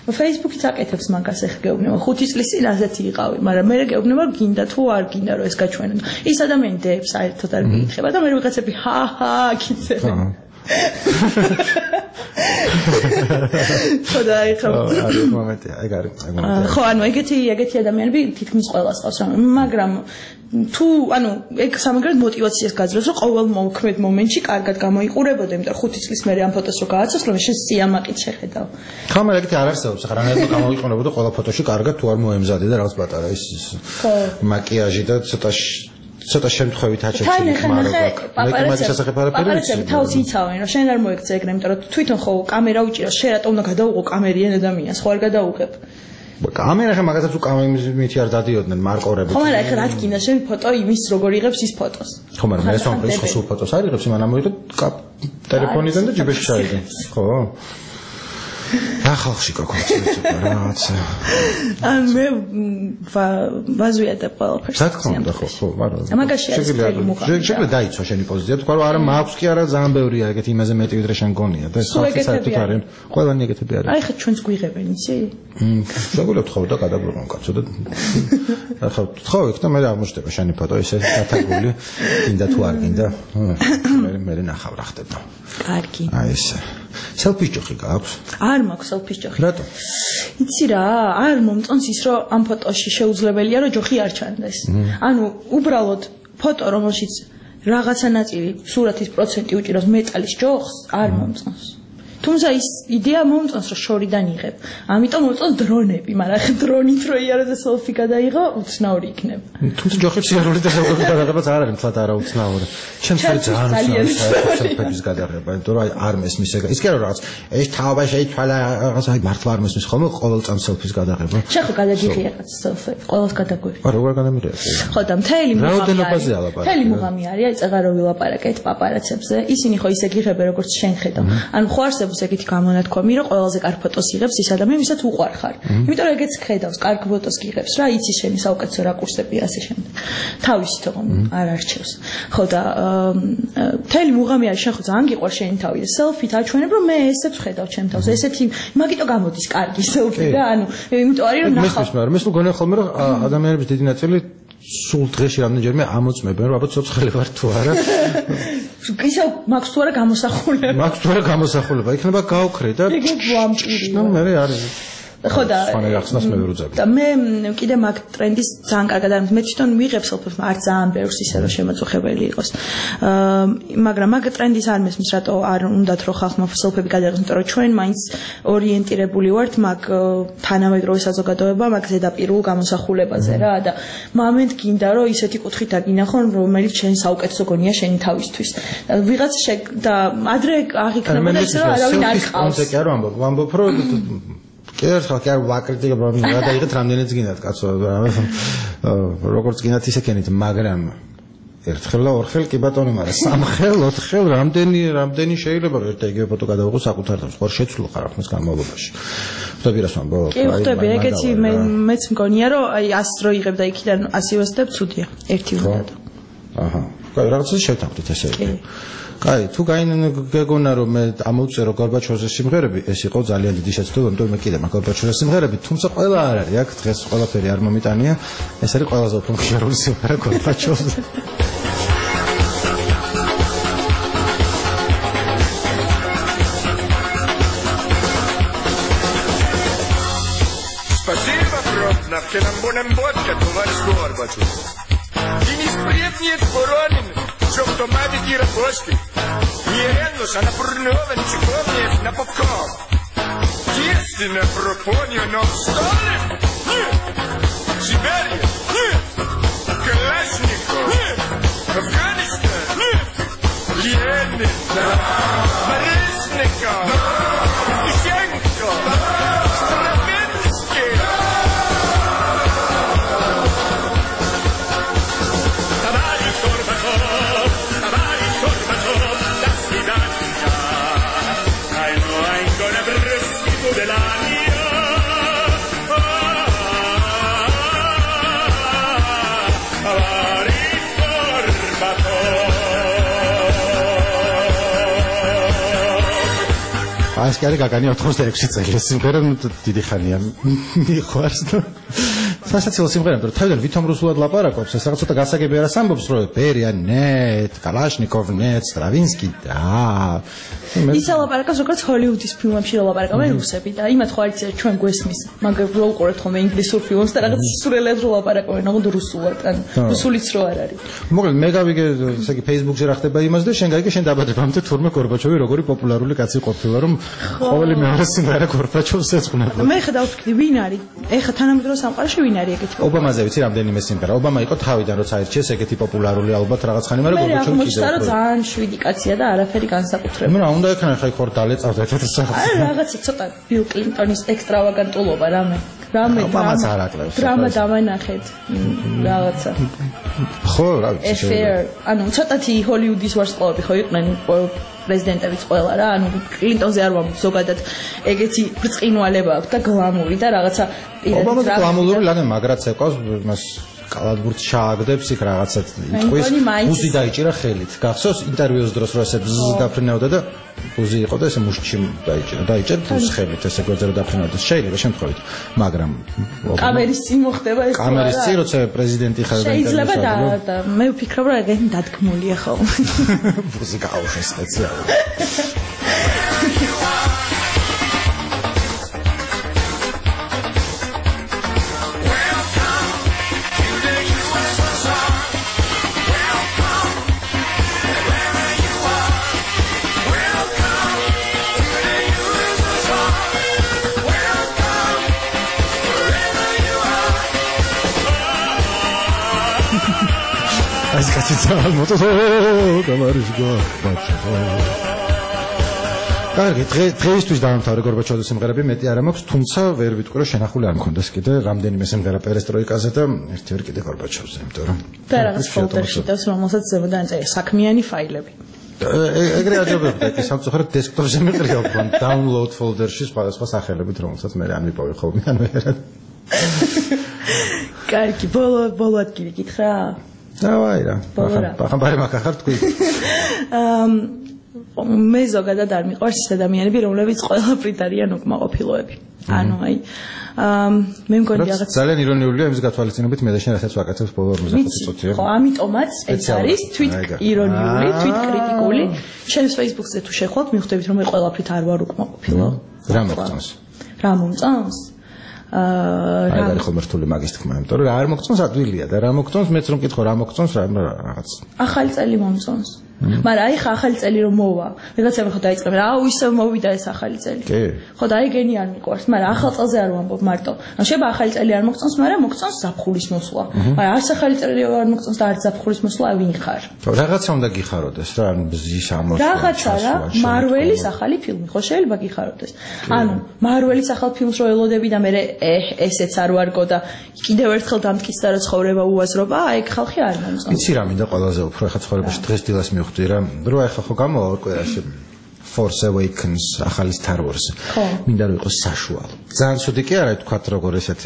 Facebook-იც აკეთებს მაგას ეხ გეუბნება ხუთი წლის წინ ასეთი იყავი, მაგრამ მე გეუბნება გინდა თუ არ გინდა რომ ეს გაჩვენო. ის ადამიანი დებს საერთოდ არ მიიხება და მე ვიღაცები ჰაჰა კიცებენ. ხოდა ეხა არის მომენტი, ეგ არის, ეგ მომენტი. ხო, ანუ ეგეთი ეგეთი ადამიანები თითქმის ყველას ყავს რა, მაგრამ თუ ანუ ეგ სამაგერად мотиваციას გაძლევს, რომ ყოველ მოქმედ მომენტში კარგად გამოიყურებოდა, იმიტომ რომ ხუთი წლის მერე ამ ფოტოს რო გააცოს, რომ შენ სიამაყით შეხედავ. ხო, მაგრამ ეგეთი არ არსებობს, ახლა რანაირად გამოიყურებოდა ყოველ ფოტოში კარგად თუ არ მოემზადე და რაღაც პატარა ის მაკიაჟი და ცოტა ცოტა შემთხვევით აჩექცილი ხმარობ. მეკამადის შესახებ არაფერი. პაპარაცები თავს იცავენ, რომ შენ არ მოექცე ეგრე, იმიტომ რომ თვითონ ხო კამერა უჭირავს, შენ რატომ უნდა გადაუღო კამერიან ადამიანს, ხო არ გადაუღებ. კამერა ხე მაგათაც უკამემითი არ დადიოდნენ მარკორებით. ხო, მაგრამ ეხლა რა გინდა შენ ფოტო იმის როგორ იღებს ის ფოტოს. ხო, მაგრამ ეს ამბობს ხო სულ ფოტოს არ იღებს, იმან ამოიღო ტელეფონიდან და ჯიბეში ჩაიგე. ხო. რა ხალხში გაკონცერტებს რაღაცა. ან მე ვაზვიადებ ყველაფერს. რა თქმა უნდა, ხო, ხო, მაგრამ მაგაში არის პრობლემა მოყვა. შეიძლება დაიცვა შენი პოზიცია, თქვა რომ არა მაქვს კი არა ძალიან ბევრია ეგეთი იმაზე მეტი ვიდრე შენ გონია და ხალხი საერთოდ არ არის. ყველანი ეგეთები არის. აი ხა ჩვენც გვიღებენ, იცი? მმ, შეგულებ თხოვ და გადაგვიღონ კაცო და ახლა თხოვ იქ და მე აღმოჩნდება შენი ფოტო ისე დათაგული, გინდა თუ არ გინდა. მე მე ნახავ რა ხდება. კარგი. აი ესე. სელფის ჯოხი გაქვს? არ მაქვს სელფის ჯოხი. რატო? იცი რა, არ მომწონს ის რომ ამ ფოტოში შეუძლებელია რომ ჯოხი არ ჩანდეს. ანუ უბრალოდ ფოტო რომელშიც რაღაცა ნაწილი სურათის პროცენტი უჭირავს მეტალის ჯოხს არ მომწონს. თუმცა ის იდეა მომწონს რომ შორიდან იღებ. ამიტომ მომწონს დრონები, მაგრამ ხე დრონით რო იარო და სელფი გადაიღო, უცნაური იქნება. თუმცა ჯოხის სიარული და სელფის გადაღებაც არ არის მთლად არა უცნაური. ჩემთვის ძალიან უცნაური სელფების გადაღება, იმიტომ რომ არ მესმის ეგ. ის კი არა რაღაც ეს თაობა შეიცვალა რაღაც აი მართლა არ მესმის ხოლმე ყოველ წამს სელფის გადაღება. შეხო გადაგიღე რაღაც სელფი, ყოველს გადაგვიღე. არა, როგორ გადამიღე? ხო და მთელი მუღამი არის. ლაპარაკი. მთელი მუღამი არის, აი წეღარო ვილაპარაკეთ პაპარაცებზე. ისინი ხო ისე გიღებენ როგორც შენ ხედავ. ანუ ხო არსებობს ეგეთი გამონათქვამი, რომ ყველაზე კარგ ფოტოს იღებს ის ადამიანი, ვისაც უყვარ ხარ. იმიტომ რომ ეგეც ხედავს, კარგ ფოტოს გიღებს რა, იცი შენი საუკეთესო რაკურსები ასე შემდეგ. თავისით თქო არ არჩევს. ხო და მთელი მუღამი არის, შენ ხო ძალიან გიყვარს შენი თავი და სელფით აჩვენებ, რომ მე ესეც ვხედავ ჩემ თავს. ესეთი მაგიტო გამოდის კარგი სელფი და ანუ იმიტომ არის რომ ნახავ. მესმის, მაგრამ მესმის გონია ხოლმე რომ ადამიანების დიდი ნაწილი სულ დღეში რამდენჯერმე ამოწმებენ რომ აბა ცოცხალი ვარ თუ არა. ისე მაქვს თუ არა გამოსახულება. მაქვს თუ არა გამოსახულება, იქნება გავქრე და ეგ ვამპირი. ნუ მე არის ხო და ხანერახსნას მე ვერ უძაბი. და მე კიდე მაგ ტრენდის ძალიან კარგად არის. მე თვითონ ვიღებ სელფებს, არ ძალიან ბევრს ისე რომ შემოწუხებელი იყოს. აა მაგრამ მაგ ტრენდის არ მესმის, რატო არ უნდათ რომ ხალხმა სელფები გადაიღოს, იმიტომ რომ ჩვენ მაინც ორიენტირებული ვართ მაგ თანამედროვე საზოგადოება, მაგ ზედაპირულ გამოსახულებაზე რა და მომენტ გინდა რომ ისეთი კუთხით აგინახონ, რომელიც შენ საუკეთესო გონია შენი თავისთვის. და ვიღაც და ადრე აღიქნებოდა ისე რომ არავინ არ ყავს. ეს კი არ ვამბობ, ვამბობ რომ კი ერთხელ კი არ ვაკრიტიკებ რომ გადაიღეთ რამდენიც გინდათ კაცო როგორც გინდათ ისე ქენით მაგრამ ერთხელ და ორხელ კი ბატონო მაგრამ სამხელ ოთხხელ რამდენი რამდენი შეიძლება რომ ერთ ეგრე ფოტო გადავიღო საკუთარ თავს ხო შეცვლო ხარ ახლის განმავლობაში ხდები რას ვამბობ კი ხდები ეგეთი მეც მგონია რომ აი ასს რო იღებ და იქიდან ასი ვესდებ ცუდია ერთი უნდა აჰა კაი რაღაცა შევთანხმდით ესე იგი კაი, თუ გაიგონა რომ მე ამოვწერო გორბაჩოვის სიმღერები, ეს იყო ძალიან დიდი შეცდომა, იმიტომ მე კიდე მაგ გორბაჩოვის სიმღერები, თუმცა ყველა არ არის, აქ დღეს ყველაფერი არ მომიტანია. ეს არის ყველაზე უფრო მხიარული სიმღერა გორბაჩოვზე. Спасибо, Кропнов, que нам bonем vodka, товарищ Горбачев. И не спрятнет Воронин, что в томате тирапошки. Єренус, а на пурньовен чеком'єс на попком. Тісти на пропонію, но встали? Ні! Сибір'я? Ні! Калашников? Ні! Афганістан? Ні! Ленін? Да! Марисников? Да! Ющенко? Да! Стравинський? Товарищ Горбачев! Товарищ Горбачев! До свидания! Ай, ну, ай, gonna брызги буделания! Товарищ Горбачев! აი ეს კი არის გაგანი ოთხმოცდაექვსი წელი სიმღერა დიდი ხანია მიყვარს და სასაცილო სიმღერა მაგრამ თავიდან ვითომ რუსულად ლაპარაკობს ეს რაღაც ცოტა გასაგები არას ამბობს რომ ბერია ნეტ კალაშნიკოვ ნეტ სტრავინსკი და ის ლაპარაკობს როგორც ჰოლივუდის ფილმებში ლაპარაკობენ რუსები და იმათ ხო არის ჩვენ გვესმის მაგრამ რო უყურებთ ხოლმე ინგლისურ ფილმს და რაღაც სურელებს რო ლაპარაკობენ აღოდ რუსულად ან რუსულიც რო არ არის მოკლედ მე გავიგე ესე იგი Facebook-ზე რა ხდება იმას და შენ გაიგე შენ დაბადებამდე თურმე გორბაჩოვი როგორი პოპულარული კაცი ყოფილა რომ ყოველი მეორე სიმღერა გორბაჩოვს ეძღვნება მე ხა დავფიქრდი ვინ არის ეხა თანამედროვე სამყაროში ვინ არის ეგეთი ობამაზე ვიცი რამდენიმე სიმღერა ობამა იყო თავიდან როცა აირჩიეს ეგეთი პოპულარული ალბათ რაღაც ხანი მაგრამ გორბაჩოვი მე რა ძალიან შვიდი კაცია და არაფერი განსაკუთრებული მე რა უნდა ეკანა ხა ხორ დალეწავდა ერთ რაღაც აი რაღაცა ცოტა ბილ კლინტონის ექსტრავაგანტულობა რამე რამე ობამაც არ აკლებს დრამა დავანახეთ რაღაცა ხო რა ვიცი ეფერ ანუ ცოტათი ჰოლივუდის ვარსკვლავები ხო იყვნენ პრეზიდენტებიც ყველა რა ანუ კლინტონზე არ ვამბობ ზოგადად ეგეთი ბრწყინვალება აქვს და გლამური და რაღაცა ობამას გლამურული ლაგენ მაგრაც ეყავს მას კალათბურთს ჩააგდებს იქ რაღაცა იტყვის ბუზი დაიჭირა ხელით გახსოვს ინტერვიუს დროს რომ ესე ბზ დაფრინავდა და ბუზი იყო და ესე მუშტში დაიჭირა დაიჭერ ბუზს ხელით ესე გვერდზე დაფრინავდა შეიძლება შემთხვევით მაგრამ კამერის წინ მოხდება ეს კამერის წინ როცა პრეზიდენტი ხარ და შეიძლება და მე ვფიქრობ რომ ეგეთი დადგმულია ხო ბუზი გაუშვეს სპეციალურად ეს კაცი ძალიან მოწონს გამარჯვება გორბაჩოვი კარგი დღეისთვის დაამთავრე გორბაჩოვის სიმღერები მეტი არ მაქვს თუმცა ვერ ვიტყვი რომ შენახული არ მქონდეს კიდე რამდენიმე სიმღერა პერესტროიკაზე და ერთი ვერ კიდე გორბაჩოვზე იმიტომ რომ და რაღაც ფოლდერში დავს რომელსაც ზემოდან წერია საქმიანი ფაილები ეგრე აჯობებდა კი სამწუხაროდ დესკტოპზე მეყრია უკვე დაუნლოდ ფოლდერში სხვადასხვა სახელებით რომელსაც მე არ მიპოვე ხოლმე ან ვერად კარგი ბოლო ბოლო ადგილი გითხრა დავაი რა ახლა ბარი მაგახარ თქვი მე ზოგადად არ მიყვარს ის ადამიანები რომლებიც ყველაფრით არიან უკმაყოფილოები ანუ აი მე მგონი რაღაც ძალიან ირონიულია იმის გათვალისწინებით მე და შენ რასაც ვაკეთებ ბოლო ორმოცდახუთი წუთია ხო ამიტომაც ეს არის თვით ირონიული თვით კრიტიკული ჩემს Facebook-ზე თუ შეხვალთ მივხვდებით რომ მე ყველაფრით არ ვარ უკმაყოფილო რა მოგწონს რა მომწონს აა რა არის ხოლმე რთული მაგის თქმა იმიტომ რომ არ მოგწონს ადვილია და რა მოგწონს მეც რომ მკითხო რა მოგწონს რაღაც ახალი წელი მომწონს მაგრამ აი ხა ახალი წელი რომ მოვა ვიღაცები ხო დაიწყებენ აუ ისევ მოვიდა ეს ახალი წელი ხო და აი გენი არ მიყვარს მაგრამ ახალ წელზე არ ვამბობ მარტო ან შეიძლება ახალი წელი არ მოგწონს მაგრამ მოგწონს ზაფხულის მოსვლა მაგრამ არც ახალი წელი არ მოგწონს და არც ზაფხულის მოსვლა ვინ ხარ რაღაცა უნდა გიხაროდეს რა ან ბზის ამოსვლა რაღაცა რა მარველის ახალი ფილმი ხო შეიძლება გიხაროდეს ანუ მარველის ახალ ფილმს რო ელოდები და მე ესეც არ ვარგო და კიდევ ერთხელ დამტკიცდა რა ცხოვრება უაზრობა აი ხალხი არ მომწონს იცი რა მინდა ყველაზე უფრო ხა ცხოვრებაში დღეს დილას მივხვდი რა რო ახლა ხო გამოვა კვირაში Force Awakens ახალი Star Wars მინდა რომ იყოს საშუალო ძალიან ცუდი კი არა თქვათ როგორ ესეთი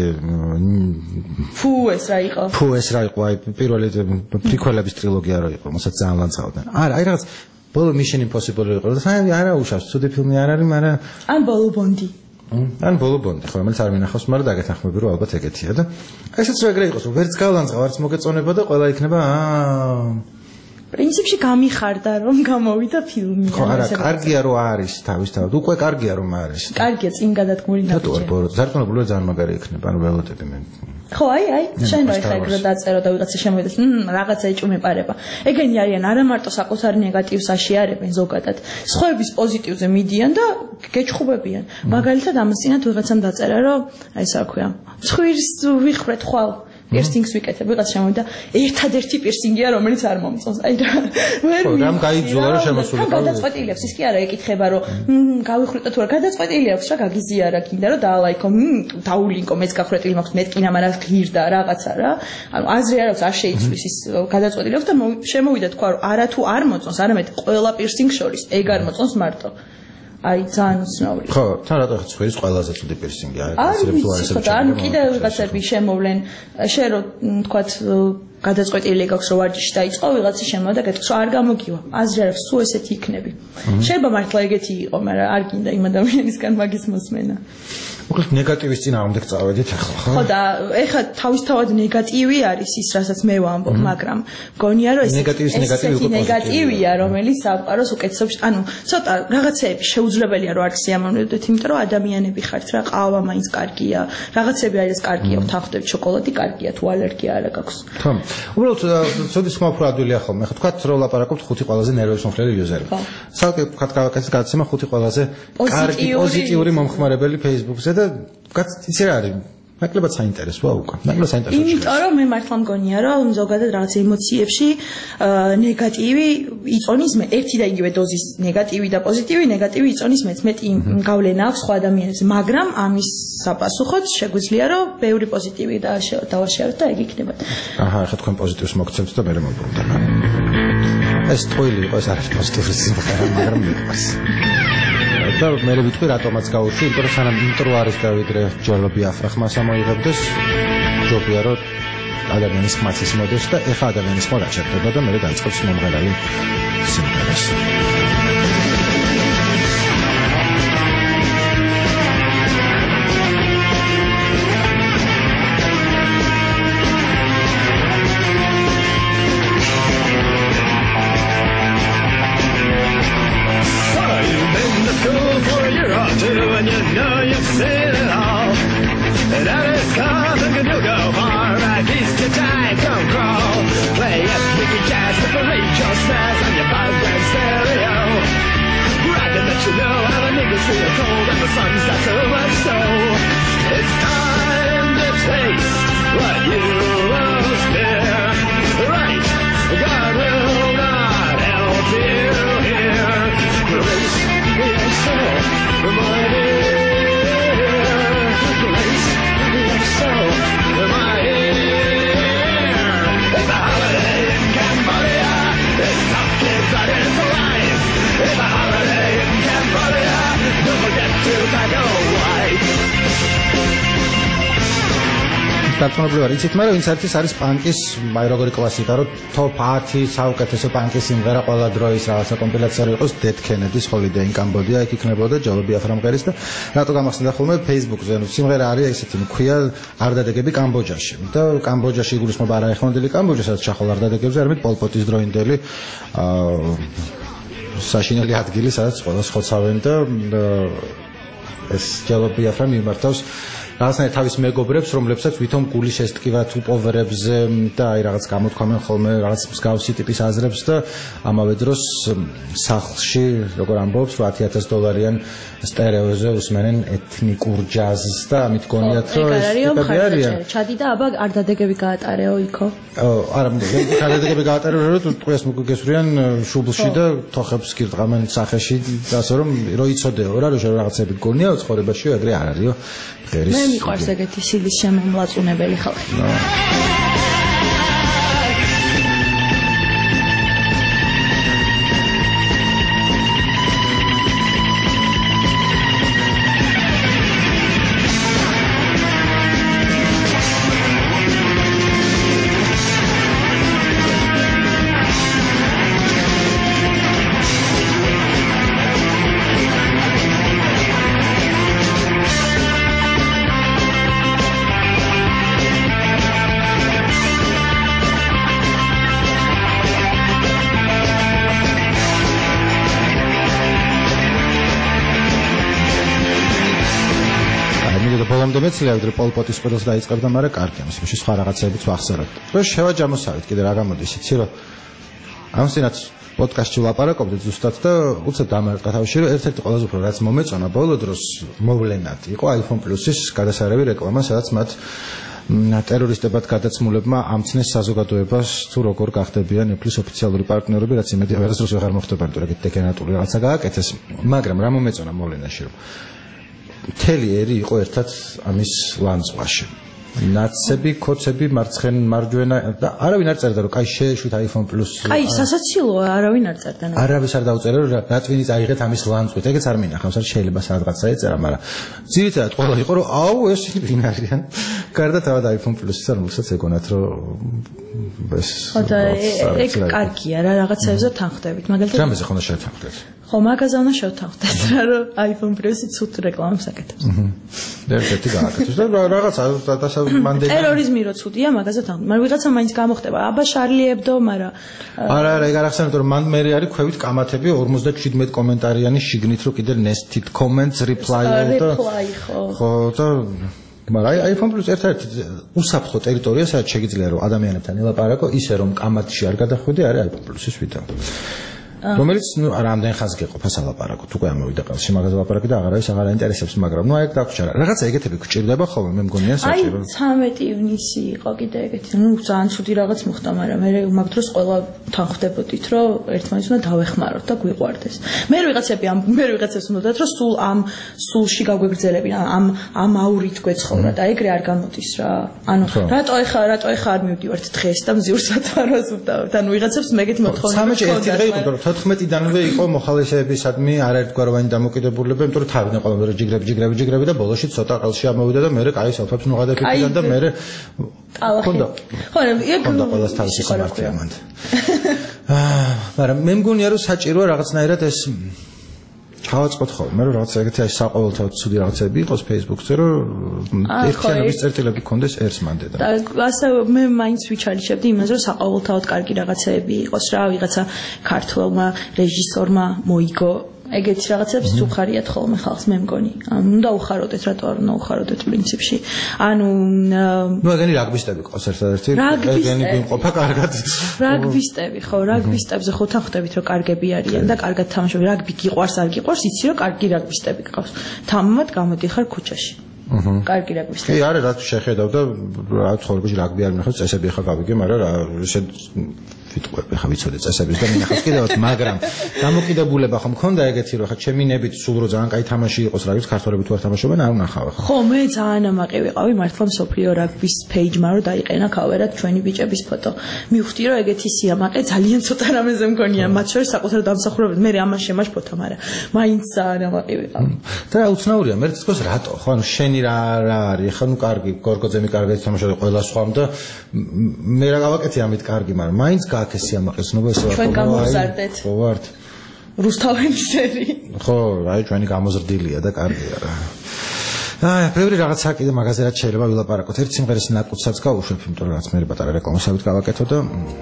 ფუ ეს რა იყო ფუ ეს რა იყო აი პირველი პრიკველების ტრილოგია რო იყო მოსაც ძალიან ლანძღავდნენ არა აი რაღაც ბოლო Mission Impossible იყო და საერთოდ არა უშავს ცუდი ფილმი არ არის მაგრამ ან ბოლო ბონდი ან ბოლო ბონდი ხო რომელიც არ მინახავს მაგრამ დაგეთანხმები რომ ალბათ ეგეთია და ესეც რა ეგრე იყოს რომ ვერც გავლანძღავ არც მოგეწონება და ყველა იქნება აა პრინციპში გამიხარდა რომ გამოვიდა ფილმი ხო არა კარგია რომ არის თავისთავად უკვე კარგია რომ არის კარგია წინ გადადგმული ნაბიჯი რატო ზარწმუნებული ძალიან მაგარი იქნება ანუ ველოდები მე ხო აი აი შენ რა ხა ეგრე დაწერო და ვიღაცა შემოვიდეს მ რაღაცა ეჭვმეპარება ეგენი არიან არა მარტო საკუთარი ნეგატივს აშიარებენ ზოგადად სხვების პოზიტივზე მიდიან და გეჩხუბებიან მაგალითად ამასინათ ვიღაცამ დაწერა რომ აი ეს რა ქვია ცხვირს ვიხრეთ ხვალ piercings ვიკეთებ ვიღაც შემოვიდა ერთადერთი piercing-ია რომელიც არ მომწონს აი რა ვერ რამ გაიძულა რომ შემოსულიყო გადაწყვეტილებს ის კი არა ეკითხება რომ გავიხრიტო თუ რა გადაწყვეტილი აქვს რა გაგიზიარა კიდე რომ დაალაიქო დაულინკო მეც გახრეტილი მაქვს მეტკინა მაგრამ ღირდა რაღაცა რა ანუ აზრი არ აქვს არ შეიცვლის ის გადაწყვეტილებს და შემოვიდა თქვა რომ არა თუ არ მოწონს არამედ ყველა piercing შორის ეგ არ მოწონს მარტო აი ძალიან უცნაური ხო თან რატო ხცხვირის ყველაზე ცუდი piercing-ია არის თუ არის ანუ კიდე ვიღაცები შემოვლენ შენ რო თქვათ გადაწყვეტილი გაქვს რომ ვარჯიში დაიწყო ვიღაცა შემოვიდა გეტყვის რომ არ გამოგივა აზრი არ აქვს თუ ესეთი იქნები შეიძლება მართლა ეგეთი იყო მაგრამ არ გინდა იმ ადამიანისგან მაგის მოსმენა მოკლედ ნეგატივის წინააღმდეგ წავედით ახლა ხო? ხო და ეხლა თავისთავად ნეგატივი არის ის რასაც მე ვამბობ მაგრამ მგონია რომ ეს ნეგატივის ნეგატივი უკვე ნეგატივია რომელიც სამყაროს უკეთესობს ანუ ცოტა რაღაცეები შეუძლებელია რომ არ სიამოვნებდეთ იმიტომ რომ ადამიანები ხართ რა ყავა მაინც კარგია რაღაცები არის კარგია ვთანხმდებით შოკოლადი კარგია თუ ალერგია არ აქვს ხო უბრალოდ ცოტა სმოფრად ადვილია ხოლმე ხო თქვა რომ ლაპარაკობთ ხუთი ყველაზე ნერვებს მომხდარი იუზერი სალკე თქვა გავაკეთეთ გადაცემა ხუთი ყველაზე კარგი პოზიტიური მომხმარებელი Facebook-ზე და კაც იცი რა არის ნაკლებად საინტერესოა უკვე ნაკლებად საინტერესოა იმიტომ რომ მე მართლა მგონია რომ ზოგადად რაღაც ემოციებში ნეგატივი იწონის მე ერთი და იგივე დოზის ნეგატივი და პოზიტივი ნეგატივი იწონის მეც მეტი გავლენა აქვს სხვა ადამიანებზე მაგრამ ამის საპასუხოდ შეგვიძლია რომ ბევრი პოზიტივი და დავაშიაროთ და ეგ იქნება აჰა ახლა თქვენ პოზიტივს მოგცემთ და მე მომბრუნდა ეს ტყუილი იყო ეს არის პოზიტივი სიმღერა მაგრამ მიყვარს და მე ვიტყვი რატომაც გავუშვი, იმიტომ რომ სანამ ინტრო არის დავიდრე ჯოლობი აფრახმას ამოიღებდეს, ჯობია რომ ადამიანის ხმაც ისმოდეს და ეხა ადამიანის ხმა გაჩერდება და მე დაიწყებს მომღერალი სიმღერას. And you know you've seen it all. And every song that you go far, right? These your time come crawl. Play it, wicked jazz, separate your snares on your vibrant stereo. Right to let you know how the niggas feel cold and the sun's got so much so. It's time to taste what you won't spare. Right, God will not help you here. Release your soul, my dear. So, my ear. It's a holiday in Cambodia. It's tough kids that is alive. It's a holiday in Cambodia. Don't forget to pack a wife. დარწმუნებული ვარ, იცით, მაგრამ ვინც არის არის პანკის, აი როგორი კლასიკა, რომ top ათი საუკეთესო პანკის სიმღერა ყველა დროის რაღაცა კომპილაცია იყოს Dead Kennedys Holiday in Cambodia, იქ იქნებოდა ჯალობი აფრამღერის და რატო გამახსენდა ხოლმე Facebook-ზე, ნუ სიმღერა არის ესეთი, მქვია არდადეგები კამბოჯაში. და კამბოჯაში იგულისხმება არაეხმოდელი კამბოჯა, სადაც ჩახვალ არდადეგებზე, არამედ პოლპოტის დროინდელი აა საშინელი ადგილი, სადაც ყველას ხოცავენ და ეს ჯალობი აფრამ მიმართავს რაღაცნაირად თავის მეგობრებს, რომლებსაც ვითომ გული შესტკივა თუ პოვერებზე და აი რაღაც გამოთქვამენ ხოლმე რაღაც მსგავსი ტიპის აზრებს და ამავე დროს სახლში, როგორ ამბობს, ათი ათასი დოლარიან სტერეოზე უსმენენ ეთნიკურ ჯაზს და ამით გონიათ, რომ ეს არიან. ჩადი და აბა არდადეგები გაატარეო იქო. არა, არდადეგები გაატარეო, რომ ტყუეს მოგეგესვრიან შუბლში და თოხებს გირტყამენ სახეში, ასე რომ რო იცოდეო რა, რომ რაღაცები გონია ცხოვრებაში, ეგრე არ არისო. მე მიყვარს ეგეთი სილის შემომლაწუნებელი ხალხი. მეცლია ვიდრე პოლპოტის ყველას დაიწყებდა, მაგრამ კარგი ამის შემში სხვა რაღაცებიც ვახსენოთ. რო შევაჯამოსავით კიდე რა გამოდის, იცი რომ ამ სინაც პოდკასტში ვლაპარაკობდით ზუსტად და უცებ დამარყა თავში რომ ერთ-ერთი ყველაზე უფრო რაც მომეწონა ბოლო დროს მოვლენად იყო iPhone Plus-ის გადასარევი რეკლამა, სადაც მათ ტერორისტებად გადაცმულებმა ამცნეს საზოგადოებას თუ როგორ გახდებიან Apple-ის ოფიციალური პარტნიორები, რაც იმედი ვერასდროს ვეღარ მოხდება, თუ რა დეკენატური რაღაცა გააკეთეს, მაგრამ რა მომეწონა მოვლენაში რომ მთელი ერი იყო ერთად ამის ლანძღვაში. ნაცები, კოცები, მარცხენ, მარჯვენა და არავინ არ წერდა რომ კაი შეეშვით iPhone Plus. კაი, სასაცილოა, არავინ არ წერდა. არავის არ დაუწერა რომ რა წვინი წაიღეთ ამის ლანწვით. ეგეც არ მინახავს, არ შეიძლება სადღაც ეწერა, მაგრამ ძირითადად ყველა იყო რომ აუ ეს ვინ არიან. გარდა თავად iPhone Plus-ისა რომელსაც ეგონათ რომ ეს ხოდა ეგ კარგია რა რაღაცებზე თანხდებით. მაგალითად რამეზე ხონდა შევთანხმდეთ. ხო, მაგაზე უნდა შევთანხმდეთ რა რომ iPhone Plus-ი ცუდ რეკლამას აკეთებს. აჰა. ერთ-ერთი გააკეთოს და რაღაცა დასამანდელი ტერორიზმი რო ცუდია, მაგაზე თანხმდით. მაგრამ ვიღაცა მაინც გამოხდება. აბა Charlie Hebdo, მაგრამ არა, არა, ეგ არ ახსენებთ რომ მან მე არის ქვევით კამათები ორმოცდაშვიდმეტ კომენტარიანი შიგნით რო კიდე nested comments reply და ხო და მაგრამ iPhone Plus ერთ-ერთი უსაფრთხო ტერიტორია, სადაც შეგიძლია რომ ადამიანებთან ელაპარაკო, ისე რომ კამათში არ გადახვიდე, არის iPhone Plus-ის ვიდეო. რომელიც ნუ რამდენ ხანს გეყოფა სალაპარაკოთ, უკვე ამოვიდა ყელში მაგაზე ლაპარაკი და აღარ არის აღარ აინტერესებს, მაგრამ ნუ ეგ დაგვრჩა. რაღაცა ეგეთები გჭირდება ხოლმე, მე მგონია საჭირო. აი ცამეტი ივნისი იყო კიდე ეგეთი, ნუ ძალიან ცუდი რაღაც მოხდა, მაგრამ მე მაგ დროს ყველა თანხმდებოდით, რომ ერთმანეთს უნდა დავეხმაროთ და გვიყვარდეს. მე ვიღაცები ამ მე ვიღაცებს უნდათ, რომ სულ ამ სულში გაგვეგრძელებინა, ამ ამ აურით გვეცხოვრა და ეგრე არ გამოდის რა. ანუ რატო ეხა რატო ეხა არ მივდივართ დღეს და მზიურს ათვარას ვდავთ. ანუ ვიღაცებს მეგეთ მოთხოვნა. სამეჯი ერთი დღე იყო რომ თოთხმეტიდანვე იყო მოხალისეებისადმი არაერთგვაროვანი დამოკიდებულება, იმიტომ რომ თავიდან ყველაფერი ჯიგრები, ჯიგრები, ჯიგრები და ბოლოში ცოტა ყელში ამოვიდა და მე კაი სოფებს ნუღადაფიქრიდან და მე ხონდა. ხო, ეგ ხონდა ყველას თავისი სამართლია მანდ. აა, მაგრამ მე მგონია რომ საჭიროა რაღაცნაირად ეს ჩავაწყოთ ხოლმე, რომ რაღაც ეგეთი აი საყოველთაოდ ცუდი რაღაცები იყოს Facebook-ზე, რომ ერთიანობის წერტილები გქონდეს ერთს მანდე და. და ასე მე მაინც ვიჩალიჩებდი იმას, რომ საყოველთაოდ კარგი რაღაცები იყოს რა, ვიღაცა ქართველმა რეჟისორმა მოიგო ეგეთი რაღაცებს უხარიათ ხოლმე ხალხს, მე მგონი. ანუ უნდა უხაროდეთ, რატო არ უნდა უხაროდეთ პრინციპში. ანუ ნუ ეგენი რაგბისტები ყავს ერთ-ერთი, ეგენი გვიმყოფა კარგად. რაგბისტები, ხო, რაგბისტებზე ხო თანხმდებით, რომ კარგები არიან და კარგად თამაშობენ. რაგბი გიყვარს, არ გიყვარს, იცი რომ კარგი რაგბისტები გყავს. თამამად გამოდიხარ ქუჩაში. აჰა. კარგი რაგბისტები. კი, არა, რა შეხედავ და რა ცხოვრებაში რაგბი არ მინახავს, წესები ხა გავიგე, მაგრამ რა ესე ვიტყვები ხა ვიცოდე წესების და მინახავს კიდევაც, მაგრამ დამოკიდებულება ხომ მქონდა ეგეთი რომ ხა ჩემი ნებით სულ რო ძალიან კაი თამაში იყოს რაგბის ქართველები თუ არ თამაშობენ არ უნახავ ხა. ხო, მე ძალიან ამაყი ვიყავი მართლა მსოფლიო რაგბის პეიჯმა რომ დაიყენა ქავერად ჩვენი ბიჭების ფოტო. მივხვდი რომ ეგეთი სიამაყე ძალიან ცოტა რამეზე მგონია, მათ შორის საკუთარ დამსახურებად. მე ამას შემაშ ფოტო, მაგრამ მაინც ძალიან ამაყი ვიყავი. და უცნაურია, მე თვითონ რატო? ხო, ანუ შენი რა რა არის? ხა ნუ კარგი, გორგოძემი კარგად თამაშობდი ყველა სხვამ და მე რა გავაკეთე ამით კარგი, მაგრამ მაინც გააკეთე სიამაყეს ნობა ესე ჩვენ გამოვზარდეთ. ხო ვართ. რუსთაველისერი. ხო, აი ჩვენი გამოზრდილია და კარგია რა. აი, ბევრი რაღაცა კიდე მაგაზე რაც შეიძლება ვილაპარაკოთ. ერთ სიმღერის ნაკუთსაც გავუშვებ, იმიტომ რომ რაც მე პატარა რეკლამისავით გავაკეთო და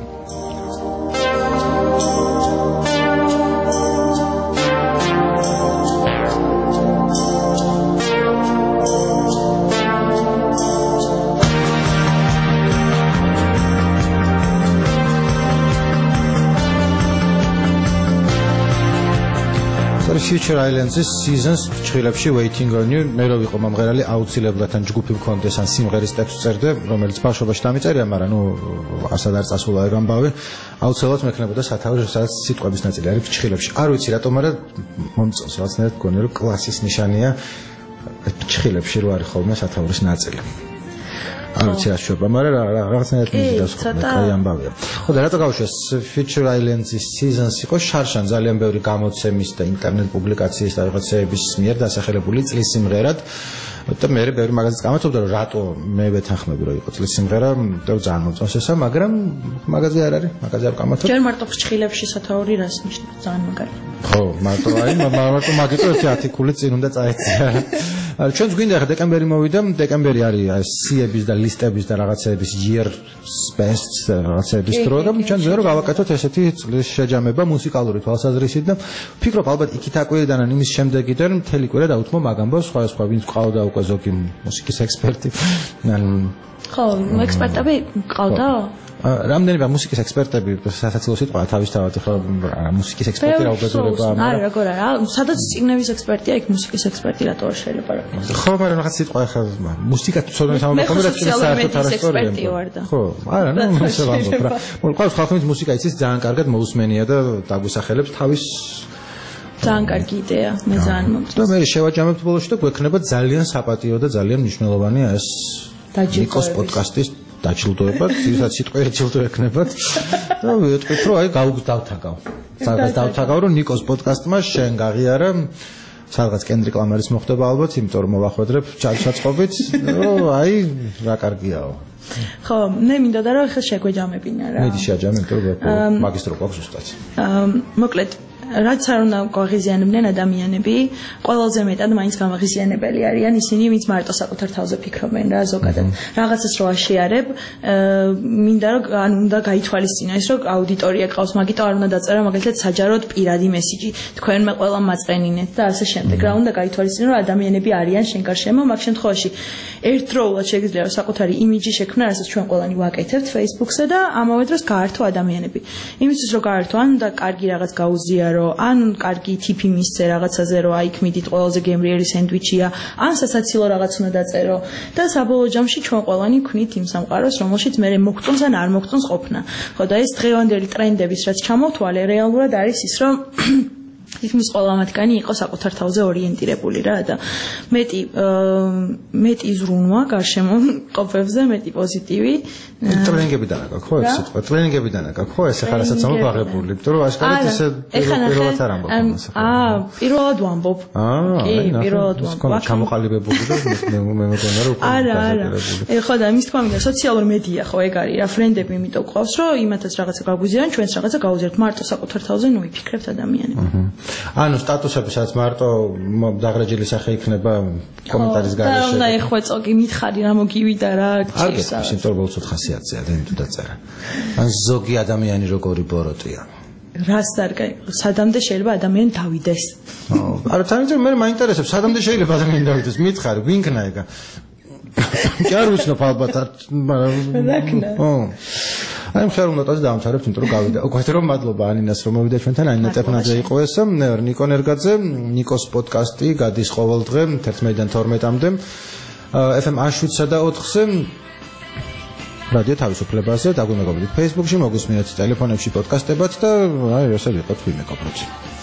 Future Islands-ის seasons ჩხილებში waiting on you მე რო ვიყო მომღერალი აუცილებლად ან ჯგუფი მქონდეს ან სიმღერის ტექსტს წერდე რომელიც ბავშვობაში დამიწერია მაგრამ ნუ ასად არ წასულა ეგ ამბავი აუცილებლად მექნებოდა სათავე სადაც სიტყვების ნაწილი არის ჩხილებში არ ვიცი რატომ მაგრამ მომწონს რაღაცნაირად გქონია რომ კლასის ნიშანია ჩხილებში რო არის ხოლმე სათაურის ნაწილი არ ვიცი რა შევა, მაგრამ რაღაცნაირად მიდას ხოლმე, კაი ამბავია. ხო და რატო გავუშვეს Future Islands-ის seasons იყო შარშან ძალიან ბევრი გამოცემის და ინტერნეტ პუბლიკაციის და რაღაცეების მიერ დასახელებული წლის სიმღერად და მე ბევრი მაგაზეც გამოცობდა რომ რატო მე ვეთანხმები რომ იყო წლის სიმღერა და ძალიან მომწონს ესა, მაგრამ მაგაზე არ არის, მაგაზე არ გამართობ. ჯერ მარტო ჩხილებში სათაური რას ნიშნავს, ძალიან მაგარი. ხო, მარტო აი, მარტო მაგიტო ერთი ათიკული წინ უნდა წაეცია. არ ჩვენს გვინდა ხა დეკემბერი მოვიდა, დეკემბერი არის აი სიების და ლისტების და რაღაცეების year best რაღაცეების დრო და ჩვენ ზერო გავაკეთოთ ესეთი წლის შეჯამება მუსიკალური თვალსაზრისით და ვფიქრობ ალბათ იქით აკვირდან ან იმის შემდეგიდან მთელი კვირა დავუთმო მაგ ამბავს სხვა სხვა ვინც ყავდა უკვე ზოგი მუსიკის ექსპერტი ან ხო, ექსპერტები ყავდა? რამდენიმე მუსიკის ექსპერტები სასაცილო სიტყვაა თავისთავად ხო მუსიკის ექსპერტი რა უბედურება არა როგორ არა სადაც წიგნების ექსპერტია იქ მუსიკის ექსპერტი რატო არ შეიძლება რა ხო მაგრამ რაღაც სიტყვა ახლა მუსიკა ცოდნა სამომავლო საერთოდ არასწორია ხო არა ნუ ისე ვამბობ რა მოყავს ხალხის მუსიკა იცის ძალიან კარგად მოусმენია და დაგვისახელებს თავის ძალიან კარგი იდეა მე ძალიან მომწონს და მე შევაჯამებთ ბოლოში და გვექნება ძალიან საპატიო და ძალიან მნიშვნელოვანია ეს ნიკოს პოდკასტის დაჯილდოებად, ძირითადად სიტყვიერ ჯილდოებნებად. და ვიტყვით, რომ აი გავგდავთაგავ. სადღაც დავთაგავ, რომ ნიკოს პოდკასტმა შენ გაღიარა სადღაც კენდრიკ ლამარის მოხდება ალბათ, იმიტომ რომ მოვახვედრებ ჩაწყობით, რომ აი რა კარგიაო. ხო, მე მინდოდა რომ ხელ შეგვეჯამებინა რა. მე შეაჯამე, იმიტომ რომ მაგისტრო გვაქვს ზუსტად. მოკლედ რაც არ უნდა გააღიზიანებდნენ ადამიანები, ყველაზე მეტად მაინც გამაღიზიანებელი არიან ისინი, ვინც მარტო საკუთარ თავზე ფიქრობენ რა ზოგადად. რაღაცას რო აშიარებ, მინდა რომ ან უნდა გაითვალისწინო ის, რომ აუდიტორია ყავს, მაგიტო არ უნდა დაწერა მაგალითად საჯაროდ პირადი მესიჯი. თქვენმე ყველა მაწყენინეთ და ასე შემდეგ. რა უნდა გაითვალისწინო, რომ ადამიანები არიან შენ გარშემო, მაგ შემთხვევაში ერთდროულად შეგიძლია რომ საკუთარი იმიჯი შექმნა, რასაც ჩვენ ყველანი ვაკეთებთ Facebook-ზე და ამავე დროს გაართო ადამიანები. იმისთვის რომ გაართო, ან და კარგი რაღაც გაუზიარო ან კარგი ტიპი მისცე რაღაცაზე რომ აი ქმიდით ყველაზე გემრიელი სენდვიჩია ან სასაცილო რაღაც უნდა დაწერო და საბოლოო ჯამში ჩვენ ყველანი ვქნით იმ სამყაროს რომელშიც მე მოგწონს ან არ მოგწონს ყოფნა ხო და ეს დღევანდელი ტრენდების რაც ჩამოვთვალე რეალურად არის ის რომ თითქმის ყველა მათგანი იყო საკუთარ თავზე ორიენტირებული რა და მეტი მეტი ზრუნვა გარშემო ყოფებზე მეტი პოზიტივი ტრენინგებიდან აქვს ხო ეს სიტყვა ტრენინგებიდან აქვს ხო ეს ახლა რასაც ამოვაღებული იმიტომ რომ ასკარად ესე პირველად არ ამბობ ამას აა პირველად ვამბობ კი პირველად ვამბობ ჩამოყალიბებული და მე მე მეგონა რომ არა არა ეხლა და იმის თქმა მინდა სოციალური მედია ხო ეგ არის რა ფრენდები იმიტომ ყავს რომ იმათაც რაღაცა გაგვიზიან ჩვენს რაღაცა გავუზიარებთ მარტო საკუთარ თავზე ნუ ვიფიქრებთ ადამიანები ანუ სტატუსები სადაც მარტო დაღრეჯილი სახე იქნება კომენტარის გარეშე. და უნდა ეხვეწო კი მითხარი რა მოგივიდა რა ჭირს. არ გესმის, იმიტომ რომ ცოტა ხასიათზეა და იმიტომ დაწერა. ან ზოგი ადამიანი როგორი ბოროტია. რას დარგა სადამდე შეიძლება ადამიანი დავიდეს. არა თან მე მაინტერესებს სადამდე შეიძლება ადამიანი დავიდეს მითხარი ვინქნა ეგა. კი არ ვიცნობ ალბათ მაგრამ ო აი მხარ უნდა წას დაამთავრებთ იმიტომ რომ გავიდა უკვე რომ მადლობა ანინას რომ მოვიდა ჩვენთან ანინა ტეფნაძე იყო ეს მე ვარ ნიკო ნერგაძე ნიკოს პოდკასტი გადის ყოველ დღე თერთმეტიდან თორმეტამდე ეფ ემ შვიდსა და ოთხზე რადიო თავისუფლებაზე დაგვიმეგობრდით Facebook-ში მოგვისმინეთ ტელეფონებში პოდკასტებად და აი ესე ვიყოთ ვიმეგობროთ